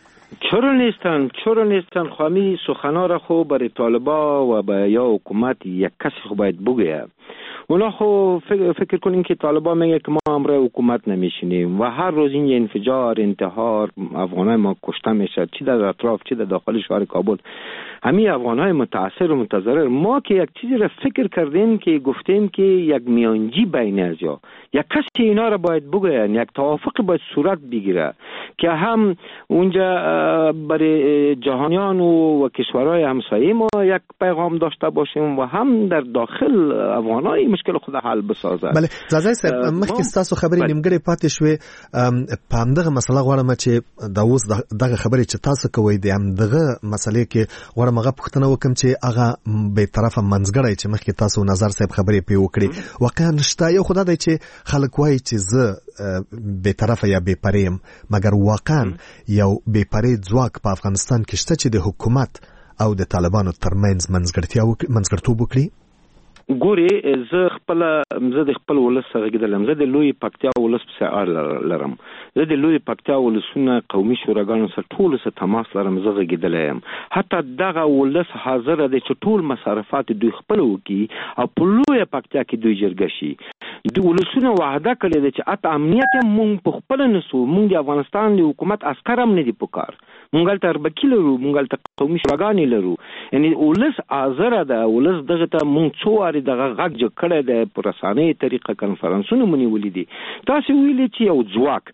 [SPEAKER 6] چرا نیستن خوامی سخنا را خوب برای طالبا و با یا حکومت یک کسی خوب باید بگه اونا خب فکر کنین که طالبان میگه که ما امروز حکومت نمیشینیم و هر روز این انفجار انتحار افغانای ما کشته میشه، چی در اطراف چی در داخل شهر کابل. همین افغانای متاثر و متضرر، ما که یک چیزی را فکر کردیم که گفتیم که یک میانجی بین از یک کسی اینا را باید بگوین، یک توافق باید صورت بگیره که هم اونجا برای جهانیان و کشورهای همسایه ما یک پیغام داشته باشیم و هم در داخل افغانای مشکل خود حل بسازه.
[SPEAKER 2] بله زازای صاحب مخکې تاسو خبرې نیمګړې پاتې شوې، په همدغه مسله غواړم چې دا اوس دغه خبرې چې تاسو کوئ د همدغه مسلې کې غواړم هغه پوښتنه وکړم چې هغه بې طرفه منځګړی چې مخکې تاسو نظر صاحب خبرې پې وکړې واقعا شته؟ یو خو دا دی چې خلک وایي چې زه بې طرفه یا بې پرې یم، مګر واقعا یو بې پرې ځواک په افغانستان کې شته چې د حکومت او د طالبانو ترمنځ منځګړتوب وکړي؟
[SPEAKER 6] ګوري زه د خپل ولس سره غږیدلم، زه د لوی پکتیا ولس په اړه لرم، زه د لوی پکتیا ولسونه قومي شوراګانو سره ټول سره تماس لرم، زه غږیدلم. حتی دغه ولس حاضر دی چې ټول مصارفات دوی خپل وکړي او په لوی پکتیا کې دوی جرګه شي. د ولسونه وعده کړې ده چې اته امنیت مونږ په خپل نسو، مونږ د افغانستان د حکومت عسكر هم نه دي پکار، مونږ ته اربکی لرو، مونږ ته قومي شوراګانې لرو. یعنی ولس حاضر ده، ولس دغه ته مونږ څو دغه غږ جوړ کړی دی په رسانې طریقه کنفرانسونه مونږ ولې دي. تاسو ویلي چې یو ځواک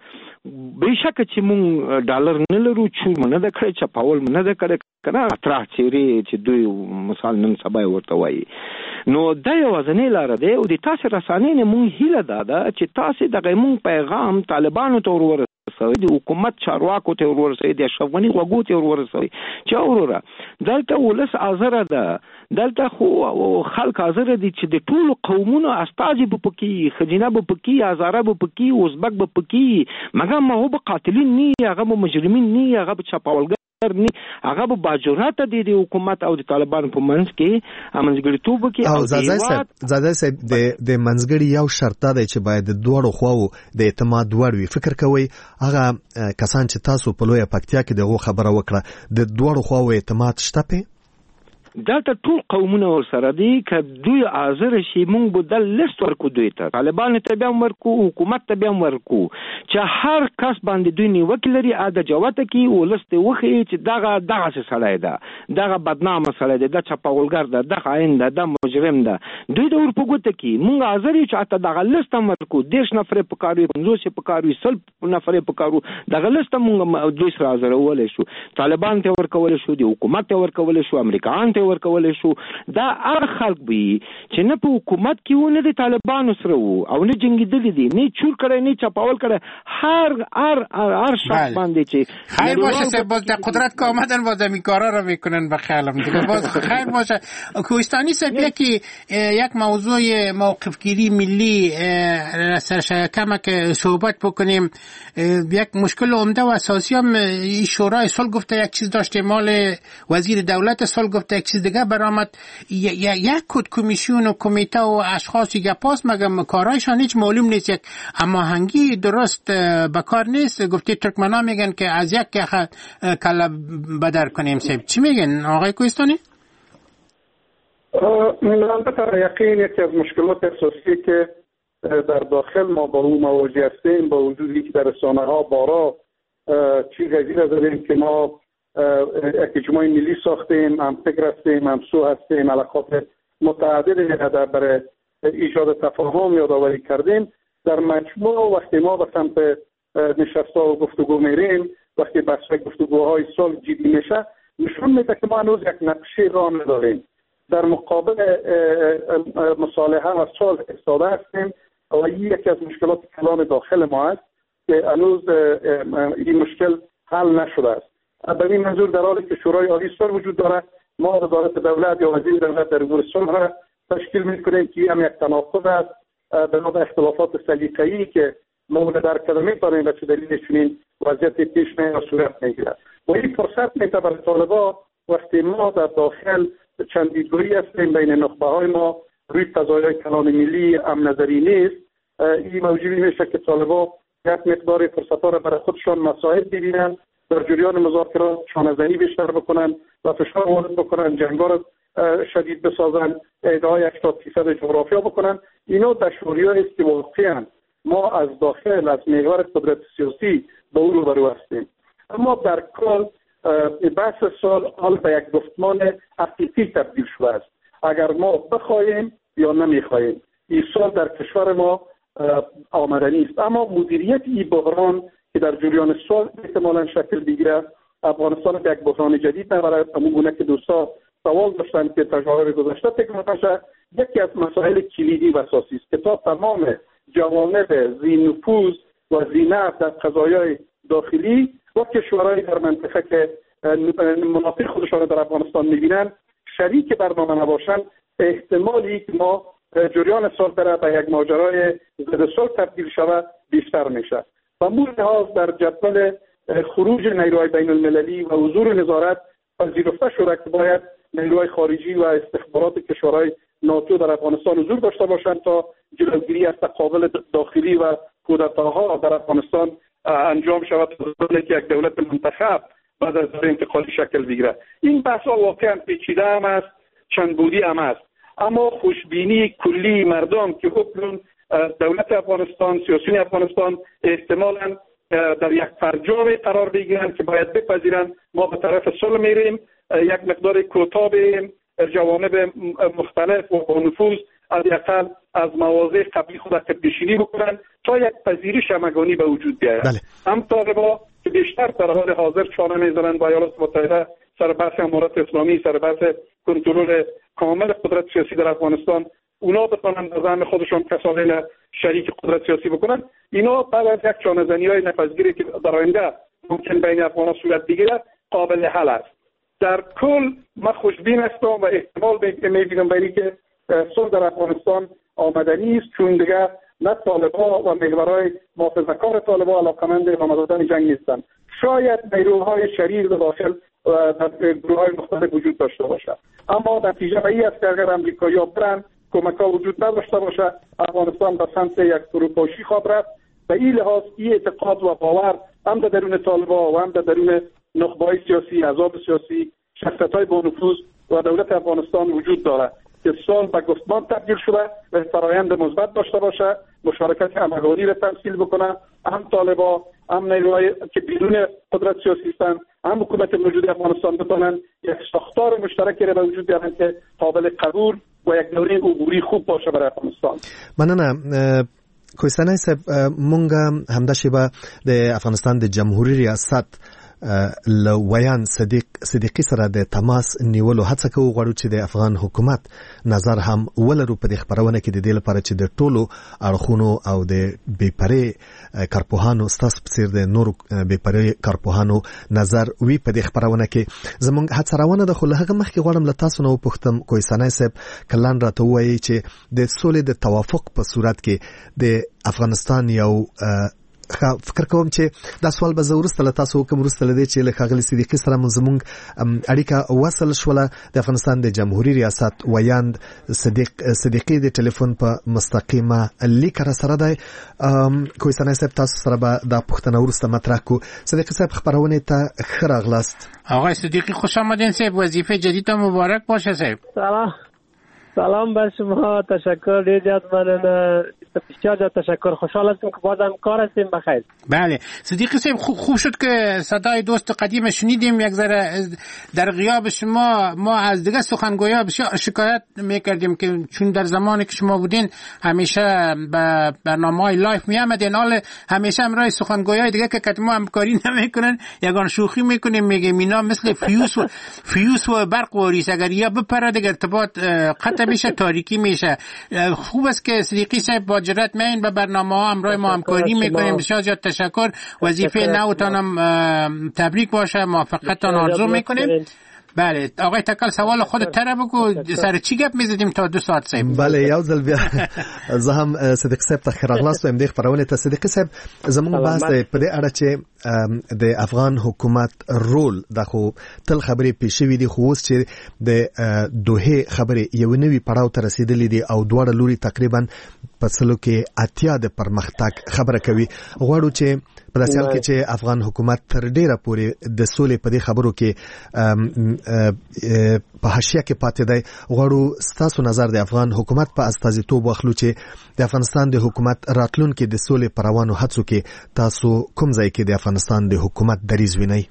[SPEAKER 6] بېشکه چې مونږ ډالر نه لرو، چور نه ده کړی، چپاول نه ده کړی، کنه اطراح چیرې چې دوی مثال نن سبا ورته وایي. نو دا یوازینۍ لاره دی او د تاسو رسانې نه مونږ هیله ده چې تاسو دغه مونږ پیغام طالبانو ته ورسوي، د حکومت چارواکو ته ورسوي، د اشرف غني غوږو ته ورسوي چې اوروره دلته ولس حاضر ده، دلته خو خلک حاضر دي چې د ټولو قومونو استازي به پکې، خجینه به پکې، هزاره به پکې، ازبک به پکې، مګر ما هو به قاتلین نه، هغه به مجرمین نه، هغه به چپاولګر نه، هغه به باجوراته دي د حکومت او د طالبانو په منځ کې منځګړیتوب وکړي. او
[SPEAKER 2] زاده صاحب د منځګړي یو شرط دی چې باید د دوړو خواو د اعتماد وړ وي. فکر کوئ هغه کسان چې تاسو په لویه پکتیا کې دغه خبره وکړه د دوړو خواو اعتماد شته په
[SPEAKER 6] دلته ټول قومونه ورسره دي که دوی حاضر شي مونږ به د لیست ورکو دوی ته، طالبانو ته بیا ورکو، حکومت ته بیا ورکو چې هر کس باندې دوی نیوکې لري د جوته کې ولس ته وښیي چې دغه سړی ده، دغه بدنامه سړی ده، د چپاولګر ده، د خاین ده، د مجرم ده، دوی د ورپګوته کې مونږ حاضر یو چې اته دغه لیست هم ورکو، 10 نفرې په کار وي، 50 په کار وي، 100 نفرې په کار وي، دغه لیست مونږ دوی سره حاضرولای شو، طالبان ته ورکول شو، د حکومت ته ورکول شو، امریکایان ورکول شو. دا هر خلک وي چې نه په حکومت کې و نه د طالبانو سره وو او نه جنګېدلي دي، نه چور کړی، نه چپاول کړی، هر شخص باندې چې
[SPEAKER 4] خیر باشه صاحب باز در قدرت که آمدن باز این کارا رو میکنن بخیالم دیگه باز خیر باشه. کوهستانی صاحب یکی یک موضوع موقف گیری ملی سرشکمه که صحبت بکنیم، یک مشکل عمده و اساسی هم شورای صلح گفته یک چیز داشته، مال وزیر دولت صلح گفته یک چیز دیگه برآمد، یک کمیسیون و کمیته و اشخاصی گپاس مگم کارایشان هیچ معلوم نیست، یک هماهنگی درست بکار نیست. گفته ترکمنا میگن که از یک کله بدر کنیم. صاحب چی میگن آقای کوهستانی؟
[SPEAKER 5] البته یقین یکی از مشکلات اساسی که در داخل ما با او مواجه هستیم با وجودی که در رسانه ها بارا چیز غیر داریم که ما اجتماع ملی ساختیم، هم فکر هستیم، هم سو هستیم، علاقات متعددی برای ایجاد تفاهم یادآوری کردیم. در مجموع وقتی ما به سمت نشست‌ها و گفتگو میریم، وقتی بحث گفتگوهای صلح جدی میشه، نشون میده که ما هنوز یک نقشه راه نداریم. در مقابل مصالحه و صلح ایستاده هستیم و یکی از مشکلات کلان داخل ما است که هنوز این مشکل حل نشده است. به این منظور در حالی که شورای عالی صلح وجود دارد، ما وزارت دولت یا وزیر دولت در امور صلح را تشکیل می‌کنیم که هم یک تناقض است بنا به اختلافات سلیقه‌ای که ما در کلمه داریم و چه دلیل چنین وضعیت پیش میاد صورت میگیرد. و این فرصت میده برای طالبان وقتی ما در داخل چند دیدگاهی هستیم بین نخبه‌های ما روی قضایای کلان ملی امن نظری نیست، این موجودی میشه که طالبان یک مقدار فرصت‌ها را برای خودشان مساعد ببینن در جریان مذاکرات شانه‌زنی بیشتر بکنن و فشار وارد بکنن، جنگ‌ها را شدید بسازن، ادعای 80% جغرافیا بکنن. اینا دشواری‌هایی است که واقعاً ما از داخل از محور قدرت سیاسی با او روبرو هستیم. اما در کل بحث سال حال به یک گفتمان حقیقی تبدیل شده است. اگر ما بخواهیم یا نمیخواهیم، این سال در کشور ما آمدنی است. اما مدیریت این بحران که در جریان سال احتمالاً شکل بگیره، افغانستان به یک بحران جدید نبرد. همون که دوستا سوال داشتن که تجارب گذشته تکرار نشه، یکی از مسائل کلیدی و اساسی است که تا تمام جوانب ذی نفوذ و ذی نفع در قضایای داخلی و کشورهای در منطقه که مناطق خودشان در افغانستان می‌بینند شریک برنامه نباشند، احتمالی که ما جریان سال به یک ماجرای ضد صلح تبدیل شود بیشتر میشه. و همون لحاظ در جدول خروج نیروهای بین المللی و حضور نظارت پذیرفته شده که باید نیروهای خارجی و استخبارات کشورهای ناتو در افغانستان حضور داشته باشند تا جلوگیری از تقابل داخلی و کودتاها در افغانستان انجام شود تا که یک دولت منتخب بعد از انتقالی شکل بگیره. این بحث واقعا پیچیده هم است، چند بودی هم است، اما خوشبینی کلی مردم که حکم دولت افغانستان، سیاسیون افغانستان احتمالاً در یک فرجام قرار بگیرند که باید بپذیرند ما به طرف صلح میریم، یک مقدار کوتاه بریم، جوانب مختلف و با نفوذ از یقل از مواضع قبلی خود پیشینی بکنن تا یک پذیرش همگانی به وجود بیاید. هم طالبا که بیشتر در حال حاضر چانه میزنند با ایالات متحده سر بحث امارات اسلامی، سر بحث کنترل کامل قدرت سیاسی در افغانستان، اونا بتونن در ذهن خودشون کسانی شریک قدرت سیاسی بکنن. اینا بعد از یک چانه‌زنی‌های نفسگیری که در آینده ممکن بین افغان‌ها صورت بگیره قابل حل است. در کل من خوشبین هستم و احتمال می‌بینم برای که صلح در افغانستان آمدنی است، چون دیگه نه طالبان و محورهای محافظه‌کار طالبان علاقمند ادامه دادن جنگ نیستند. شاید نیروهای شریر داخل در گروه‌های مختلف وجود داشته باشد، اما نتیجه به این است که اگر امریکایی‌ها برن کمک‌ها وجود نداشته باشه، افغانستان به سمت یک فروپاشی خواهد رفت. به این لحاظ این اعتقاد و باور هم در درون طالبان و هم در درون نخبه‌های سیاسی، احزاب سیاسی، شخصیت‌های با نفوذ و دولت افغانستان وجود دارد که سال به گفتمان تبدیل شده و فرآیند مثبت داشته باشه، مشارکت همگانی را تمثیل بکنه. هم طالبان، هم نیروهای که بدون قدرت سیاسی هستند، هم حکومت موجود افغانستان بتونن یک ساختار مشترکی را به وجود بیارن که قابل قبول و یک دوره عبوری خوب باشه برای افغانستان.
[SPEAKER 2] مننه. کوهستانی صاحب، مونږ همدا شیبه د افغانستان د جمهوریت ریاست لویان صدیقی سره د تماس نیولو هڅه کوو، غواړو چې د افغان حکومت نظر هم ولرو په دې خبرونه کې د دې لپاره چې د ټولو اړخونو او د بېپرې کارپوهانو ستاسو په څیر د نورو بېپرې کارپوهانو نظر وي په دې خبرونه کې. زموږ هڅه روانه ده، خو له هغه مخکې غواړم له تاسو نه وپوښتم کوهستانی صاحب، کلان راته ووایي چې د سولې د توافق په صورت کې د افغانستان یو فکر کوم چې دا سوال به زورسته له تاسو کوم وروسته لدی چې له ښاغلي صدیقي سره زموږ اړیکه وصل شوله. د افغانستان د جمهوریت ریاست ویاند صدیقي د ټلیفون په مستقیمه لیک را سره دی. کوهستانی صاحب، تاسو سره به دا پوښتنه وروسته مطرح کو. صدیقي صاحب، خبرونه ته ښه راغلاست.
[SPEAKER 4] آقای صدیقی خوش آمدین صاحب، وظیفه جدید مبارک باشه صاحب.
[SPEAKER 12] سلام بر شما، تشکر، دیگر ممنون، بسیار تشکر. خوشحال هستم که بازم کار هستیم بخیر.
[SPEAKER 4] بله صدیقی صاحب، خوب شد که صدای دوست قدیم شنیدیم. یک ذره در غیاب شما ما از دیگه سخنگویا بسیار شکایت میکردیم که چون در زمانی که شما بودین همیشه به برنامه‌های لایف میآمدین، حال همیشه همراه سخنگویای دیگه که ما همکاری نمیکنن یگان شوخی میکنیم، میگیم اینا مثل فیوس و برق واریس، اگر یا بپره دیگه ارتباط قطع میشه، تاریکی میشه. خوب است که صدیقی صاحب با جرأت میاین به برنامه‌ها همراه ما همکاری میکنیم. بسیار زیاد تشکر. وظیفه نوتانم تبریک باشه، موفقیتتان آرزو میکنیم. بله آقای تکل، سوال خودت تره بگو، سر چی گپ میزدیم تا 2 ساعت صاحب؟
[SPEAKER 2] بله یو ځل بیا زه هم صدیق صاحب ته خراغلاست ویم د خبرونه ته. صدیق صاحب، زموږ بحث په دې اړه چې د افغان حکومت رول د خو تل خبرې پیښوي دي، خو اوس چې د دوه خبرې یو نوی پړاو ته رسیدلې دي او دواړه لوري تقریبا په سلو کې 80 د پرمختګ خبره کوي. غواړو چې په داسې حال کې چې افغان حکومت تر ډیره پورې د سولې په دې خبرو کې په حاشیه کې پاتې دی، غواړو ستاسو نظر د افغان حکومت په استازیتوب واخلو چې د افغانستان د حکومت راتلونکي د سولې پر روانو هڅو کې تاسو کوم ځای کې د افغانستان د حکومت دریځ وینئ؟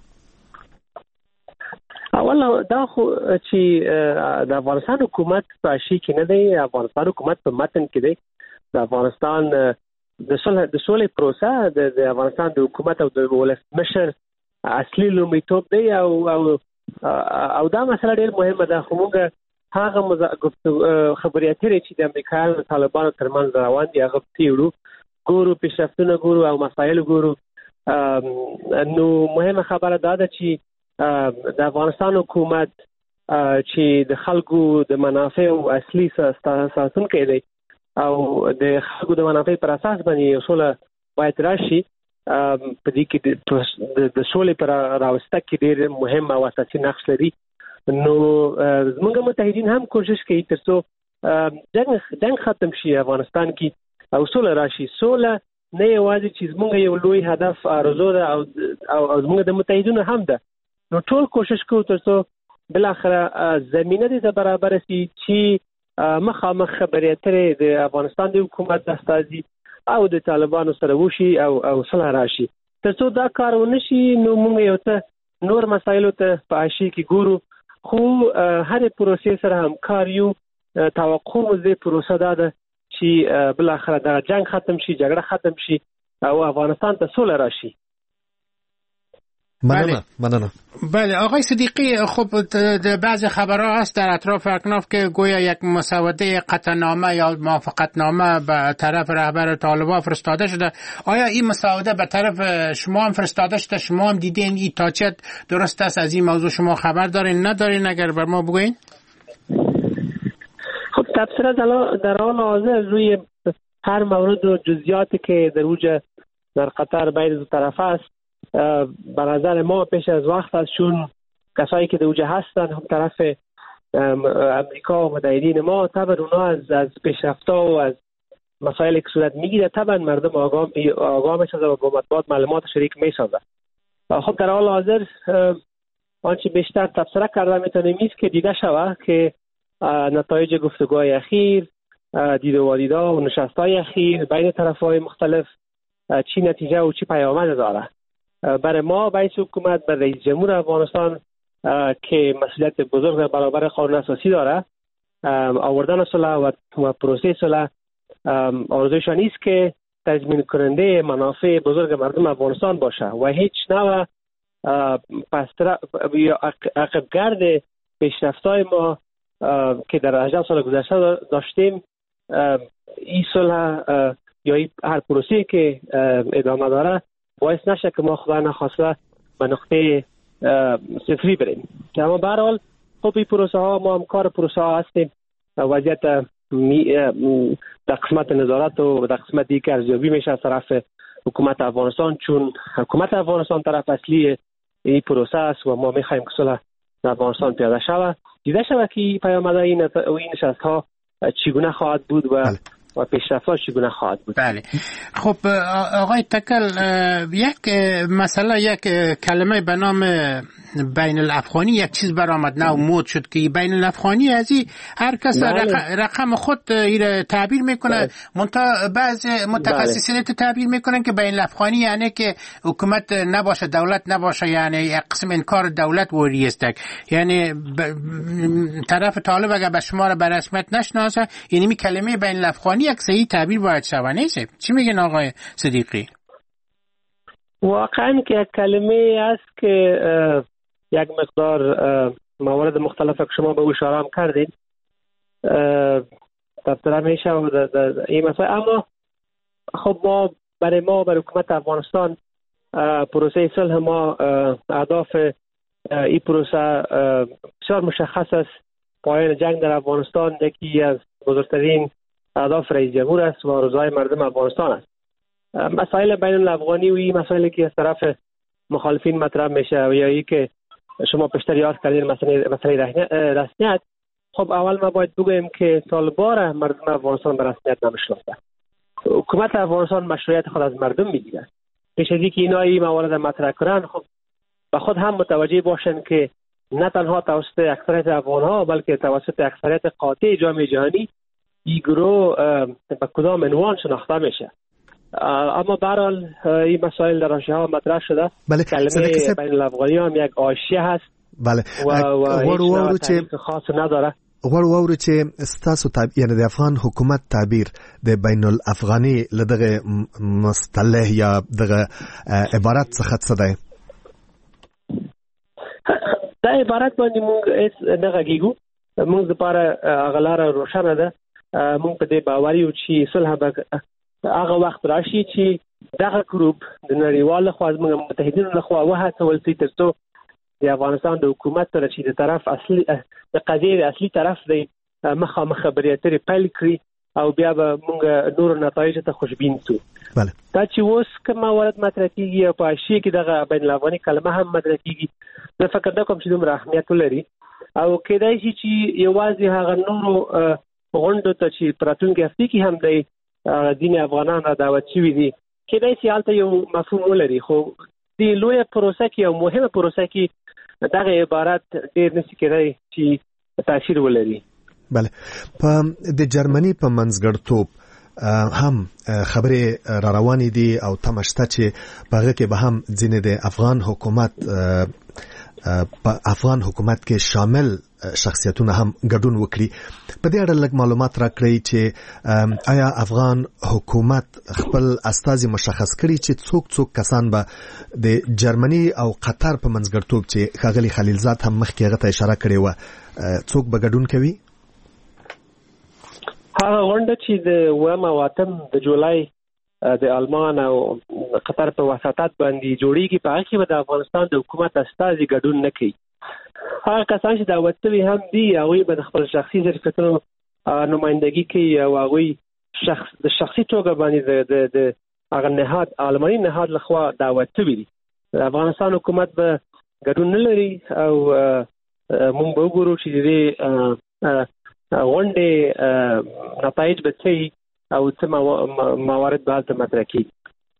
[SPEAKER 12] اوله دا خو چې د افغانستان حکومت په شي کې نه دی، افغانستان حکومت په متن کې دی. د افغانستان د سولې پروسه د افغانستان د حکومت او د ولسمشر اصلي لومړیتوب دی او دا مسله ډېر مهمه ده. خو موږ هغه خبرې اترې چې د امریکا او طالبانو ترمنځ روان دي هغه پیړو ګورو، پیشرفتونه ګورو او مسایل ګورو. نو مهمه خبره دا ده چې د افغانستان حکومت چې د خلکو د منافعو اصلي ساتونکی دی او د خلکو د منافع پر اساس باندې یو سوله باید راشي. په دې کې د سولې پر راوستګ کې ډېر مهم او اساسي نقش لري. نو زموږ متحدین هم کوشش کوي ترڅو جنگ ختم شي افغانستان کې او سوله راشي. سوله نه یوازې چې زموږ یو لوی هدف آرزو ده او زموږ د متحدینو هم ده. نو ټول کوشش کوو ترڅو بل اخره زمینه دې برابر شي چې مخامخ خبرې اترې د افغانستان د حکومت د استازي او د طالبانو سره وشي او صلح راشي. ترڅو دا کار ونشي نو موږ یو څه نور مسایلو ته په حاشیه کې ګورو، خو هرې پروسې سره همکار یو. توقع مو دې پروسه دا ده چې بل اخره دا جنگ ختم شي، جګړه ختم شي او افغانستان ته سوله راشي.
[SPEAKER 2] مننه.
[SPEAKER 4] بله آقای صدیقی، خب بعضی خبرها هست در اطراف اکناف که گویا یک مسوده قطعنامه یا موافقتنامه به طرف رهبر طالبان فرستاده شده. آیا این مسوده به طرف شما هم فرستاده شده؟ شما هم دیدین این تا چه درست است؟ از این موضوع شما خبر دارین ندارین؟ اگر بر ما بگوین.
[SPEAKER 12] خب تفسیر در حال حاضر روی هر مورد و جزئیاتی که در اوج در قطر بین دو طرف است به نظر ما پیش از وقت است، چون کسایی که در اوج هستن هم طرف امریکا و متحدین ما طبعا اونا از پیشرفت‌ها و از مسائلی که صورت میگیره طبعا مردم آگاه میشن و با مطبوعات معلومات شریک میسازن. خب در حال حاضر آنچه بیشتر تبصره کردن میتونه میست که دیده شود که نتایج گفتگوهای اخیر، دید و والیدا و نشستهای اخیر بین طرفهای مختلف چی نتیجه و چی پیامد داره. برای ما رئیس حکومت، برای رئیس جمهور افغانستان که مسئولیت بزرگ در برابر قانون اساسی داره، آوردن صلح و پروسه صلح آرزویشان نیست که تضمین کننده منافع بزرگ مردم افغانستان باشه و هیچ نوع عقبگرد پیشرفت‌های ما که در 18 سال گذشته داشتیم این صلح یا هر پروسه‌ای که ادامه داره باعث نشه که ما خدا نخواسته به نقطه صفری بریم. اما به هر حال خب این پروسه ها ما هم کار پروسه ها هستیم. وضعیت در قسمت نظارت و در قسمت دیگه ارزیابی میشه از طرف حکومت افغانستان، چون حکومت افغانستان طرف اصلی این پروسه است و ما میخوایم که صلح در افغانستان پیاده شود. دیده شود که پیامدهای این نشست ها چگونه خواهد بود و پیشرفت‌هاش چگونه خواهد بود.
[SPEAKER 4] بله. خب آقای تکل، یک مسئله، یک کلمه به نام بین الافغانی یک چیز برآمد، نه مود شد که بین الافغانی از این هر کس رقم خود تعبیر میکنه. منتها بعض متخصصین تعبیر میکنن که بین الافغانی یعنی که حکومت نباشه، دولت نباشه، یعنی یک قسم انکار دولت وری است. یعنی طرف طالب اگر به شما را به رسمیت نشناسه، یعنی می کلمه بین الافغانی یک صحیح تعبیر باید شود، نیست؟ چی میگن آقای صدیقی؟
[SPEAKER 12] واقعا که یک کلمه است که یک مقدار موارد مختلف که شما به او اشاره هم کردید تبصره میشه این مسئله. اما خب ما برای حکومت افغانستان پروسه صلح ما اهداف این پروسه بسیار مشخص است. پایان جنگ در افغانستان یکی از بزرگترین اهداف رئیس جمهور است و آرزوهای مردم افغانستان است. مسائل بین الافغانی و این مسائلی که از طرف مخالفین مطرح میشه و یا ای که شما پیشتر یاد کردین مسئله رسمیت. خب اول ما باید بگوییم که طالبان مردم افغانستان به رسمیت نمیشناسه. حکومت افغانستان مشروعیت خود از مردم میگیره. پیش از اینکه اینا این موارد مطرح کنن، خب به خود هم متوجه باشن که نه تنها توسط اکثریت افغان‌ها بلکه توسط اکثریت قاطع جامعه جهانی این گروه به کدام عنوان شناخته میشه. اما به هر حال این مسائل در آشیاء مطرح شده.
[SPEAKER 2] بله.
[SPEAKER 12] کلمه بین الافغانی هم یک آشیه هست.
[SPEAKER 2] بله.
[SPEAKER 12] و هیچ خاص نداره.
[SPEAKER 2] غواړو چې ستاسو یعنی د افغان حکومت تعبیر د بین الافغاني لدغه مصطلح یا دغه عبارت څخه څه دی؟
[SPEAKER 12] دا عبارت باندې موږ هیڅ نه غږیږو. موږ لپاره غلاره روښانه ده. موږ په دې باور یو چې صلح به هغه وخت راشي چې دغه ګروپ د نړیوال لخوا زموږ متحدینو لخوا وهڅول شي ترڅو د افغانستان د حکومت سره چې د طرف اصلي د قضیې د اصلي طرف دی مخامخ خبرې اترې پیل کړي او بیا به موږ نور نتایج ته خوشبین شو.
[SPEAKER 2] بله.
[SPEAKER 12] دا چې اوس کوم موارد مطرح کیږي او په حاشیه کې دغه بین الافغاني کلمه هم مطرح کیږي، زه فکر نه کوم چې دومره اهمیت ولري او کېدای شي چې یوازې هغه نورو غونډو ته چې په راتلونکي هفته کې هم دی ځینې افغانان را دعوت شوي دي، کېدای شي هلته یو مفهوم ولري. خو دې لویه پروسه کې او مهمه پروسه کې دغه عبارت ډېر نشي کېدای چې تاثیر ولري.
[SPEAKER 2] بله. په د جرمني په منځګړتوب هم خبرې را روانې دي او تمه شته چې په هغه کې به هم ځینې د افغان حکومت کې شامل شخصیتونه هم ګډون وکړي. په دې اړه لږ معلومات راکړئ چې آیا افغان حکومت خپل استازي مشخص کړي چې څوک کسان به د جرمني او قطر په منځګړتوب چې ښاغلي خلیلزاد هم مخکې هغه ته اشاره کړې وه، څوک به ګډون کوي؟
[SPEAKER 12] هغه غونډه چې د 8 د جولای د آلمان او قطر په وساطت باندې جوړیږي، په هغه کې به د افغانستان د حکومت استازي ګډون نه کوي. هغه کسان چې دعوت شوي هم دي هغوی به د خپل شخصي ظرفیتونو نمایندګي کوي او هغوی د شخصي توګه باندې د هغه نهاد آلماني نهاد لخوا دعوت شوي دي. د افغانستان حکومت به ګډون نه لري او موږ به وګورو چې د غونډې نتایج به څه او څه موارد به هلته مطرح کیږي.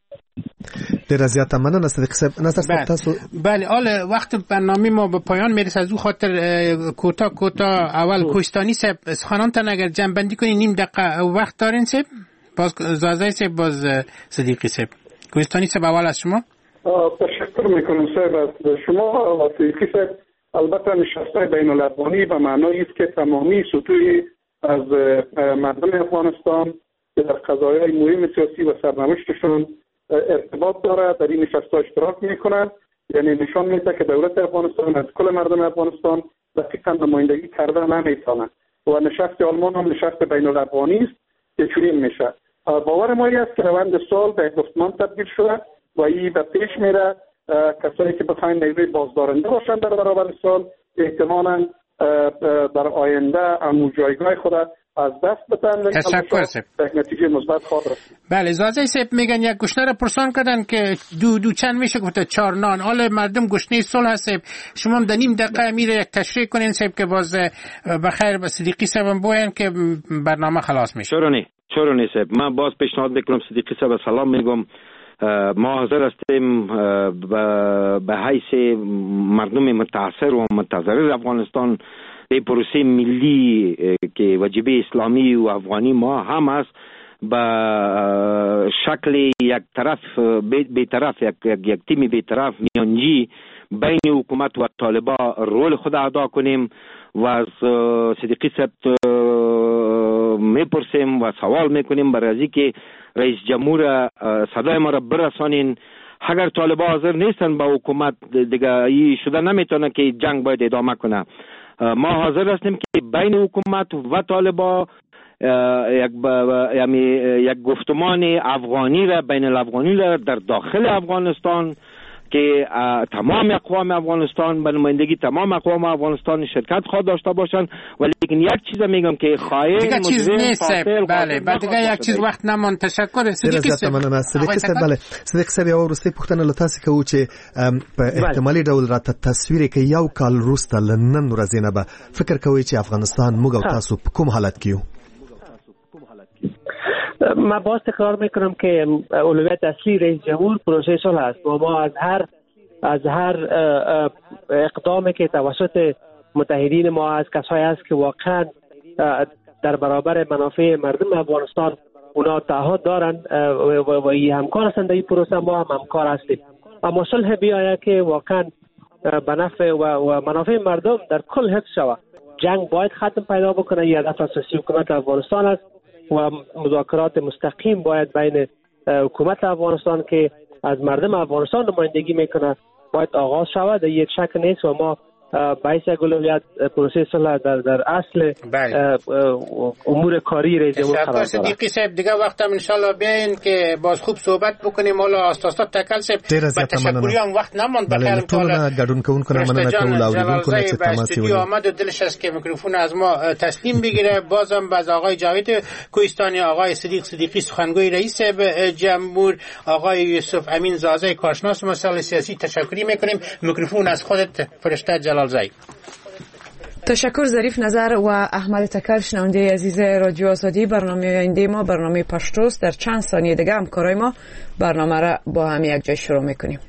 [SPEAKER 2] ډیره زیاته مننه صدیق صاحب. نظر صاحب تاسو؟
[SPEAKER 4] بله، حال وقت برنامه ما به پایان میرسه، از او خاطر کوتاه اول کوهستانی صاحب سخنانتان اگر جمع بندی کنی نیم دقیقه وقت دارین صاحب؟ باز زازای صاحب باز صدیقی صاحب. کوهستانی صاحب اول از شما.
[SPEAKER 5] تشکر میکنم صاحب از شما و صدیقی صاحب. البته نشست‌های بین الافغانی به معنای است که تمامی سطوح از مردم افغانستان که در قضایای مهم سیاسی و سرنوشتشون ارتباط داره در این نشست‌ها اشتراک میکنند. یعنی نشان میده که دولت افغانستان از کل مردم افغانستان دقیقاً نمایندگی کرده نمیتونه و نشست آلمان هم نشست بین الافغانی است که چنین میشه. باور ما است که روند سال به گفتمان تبدیل شده و این به پیش میره. کسایی که بخواین نیروی بازدارنده باشن در برابر سال احتمالاً در آینده امو جایگاه خود از دست بدن.
[SPEAKER 4] تشکر صاحب.
[SPEAKER 5] نتیجه مثبت خواهد رسید.
[SPEAKER 4] بله، زازای صاحب میگن یک گشنه را پرسان کردن که دو چند میشه گفته 4 نان. حالا مردم گشنه صلح صاحب، شما هم در نیم دقیقه میره یک تشریح کنین صاحب که باز بخیر به صدیقی صاحب بگوین که برنامه خلاص میشه.
[SPEAKER 6] چرا نه صاحب، من باز پیشنهاد میکنم صدیقی صاحب سلام میگم. ما حاضر هستیم به حیث مردم متاثر و متضرر افغانستان به پروسه ملی که وجبه اسلامی و افغانی ما هم است به شکل یک طرف بی‌طرف یک تیم بی‌طرف میانجی بین حکومت و طالبان رول خود ادا کنیم و از صدیقی صاحب میپرسیم و سوال میکنیم برای که رئیس جمهور صدای ما را برسانین. اگر طالبان حاضر نیستن با حکومت دیگه ای شده نمیتونه که جنگ باید ادامه کنه. ما حاضر هستیم که بین حکومت و طالبان یک گفتمان افغانی را بین الافغانی را در داخل افغانستان که تمام اقوام افغانستان به نمایندگی تمام اقوام افغانستان شرکت خواهد داشته باشند، ولی لیکن یک چیز میگم که خائن
[SPEAKER 4] دیگه چیز نیست. بله بعد دیگه یک چیز وقت نمان. تشکر صدیق صاحب.
[SPEAKER 2] بله صدیق صاحب یو ورسته پوښتنه له تاسو کوو چې په احتمالي ډول راته تصویر کې یو کال وروسته لنن ورځې نه به فکر کوئ چې افغانستان موږ او تاسو په کوم حالت کې یو؟
[SPEAKER 12] من باز تکرار میکنم که اولویت اصلی رئیس جمهور پروسه صلح است و ما از هر اقدامی که توسط متحدین ما از کسایی است که واقعا در برابر منافع مردم افغانستان اونا تعهد دارن و این همکار هستند در این پروسه، ما هم همکار هستیم. اما صلح بیاید که واقعا به نفع و منافع مردم در کل حفظ شود. جنگ باید ختم پیدا بکنه. این هدف اساسی حکومت افغانستان است و مذاکرات مستقیم باید بین حکومت افغانستان که از مردم افغانستان نمایندگی میکنه باید آغاز شود. یک شک نیست و ما باعث اولویت پروسه صلح در اصل امور کاری رئیس جمهور قرار داره.
[SPEAKER 4] صدیقی صاحب دیگه وقت هم انشالله بیاین که باز خوب صحبت بکنیم. حالا استاد تکل صاحب با تشکری هم وقت نموند بکلم
[SPEAKER 2] ټول ګډون کوونکو نه مننه کوم اوریدونکو نه چې تماس یې
[SPEAKER 4] آمد و دلش است که میکروفون از ما تسلیم بگیره. بازم باز آقای جاوید کوهستانی، آقای صدیقی سخنگوی رئیس جمهور، آقای یوسف امین زازه کارشناس مسائل سیاسی تشکری میکنیم. میکروفون از خودت فرشته جلالزایی.
[SPEAKER 13] تشکر ظریف نظر و احمد تکل. شنونده عزیز رادیو آزادی، برنامه آینده ما برنامه پشتوست. در چند ثانیه دیگه همکارای ما برنامه را با هم یک جای شروع میکنیم.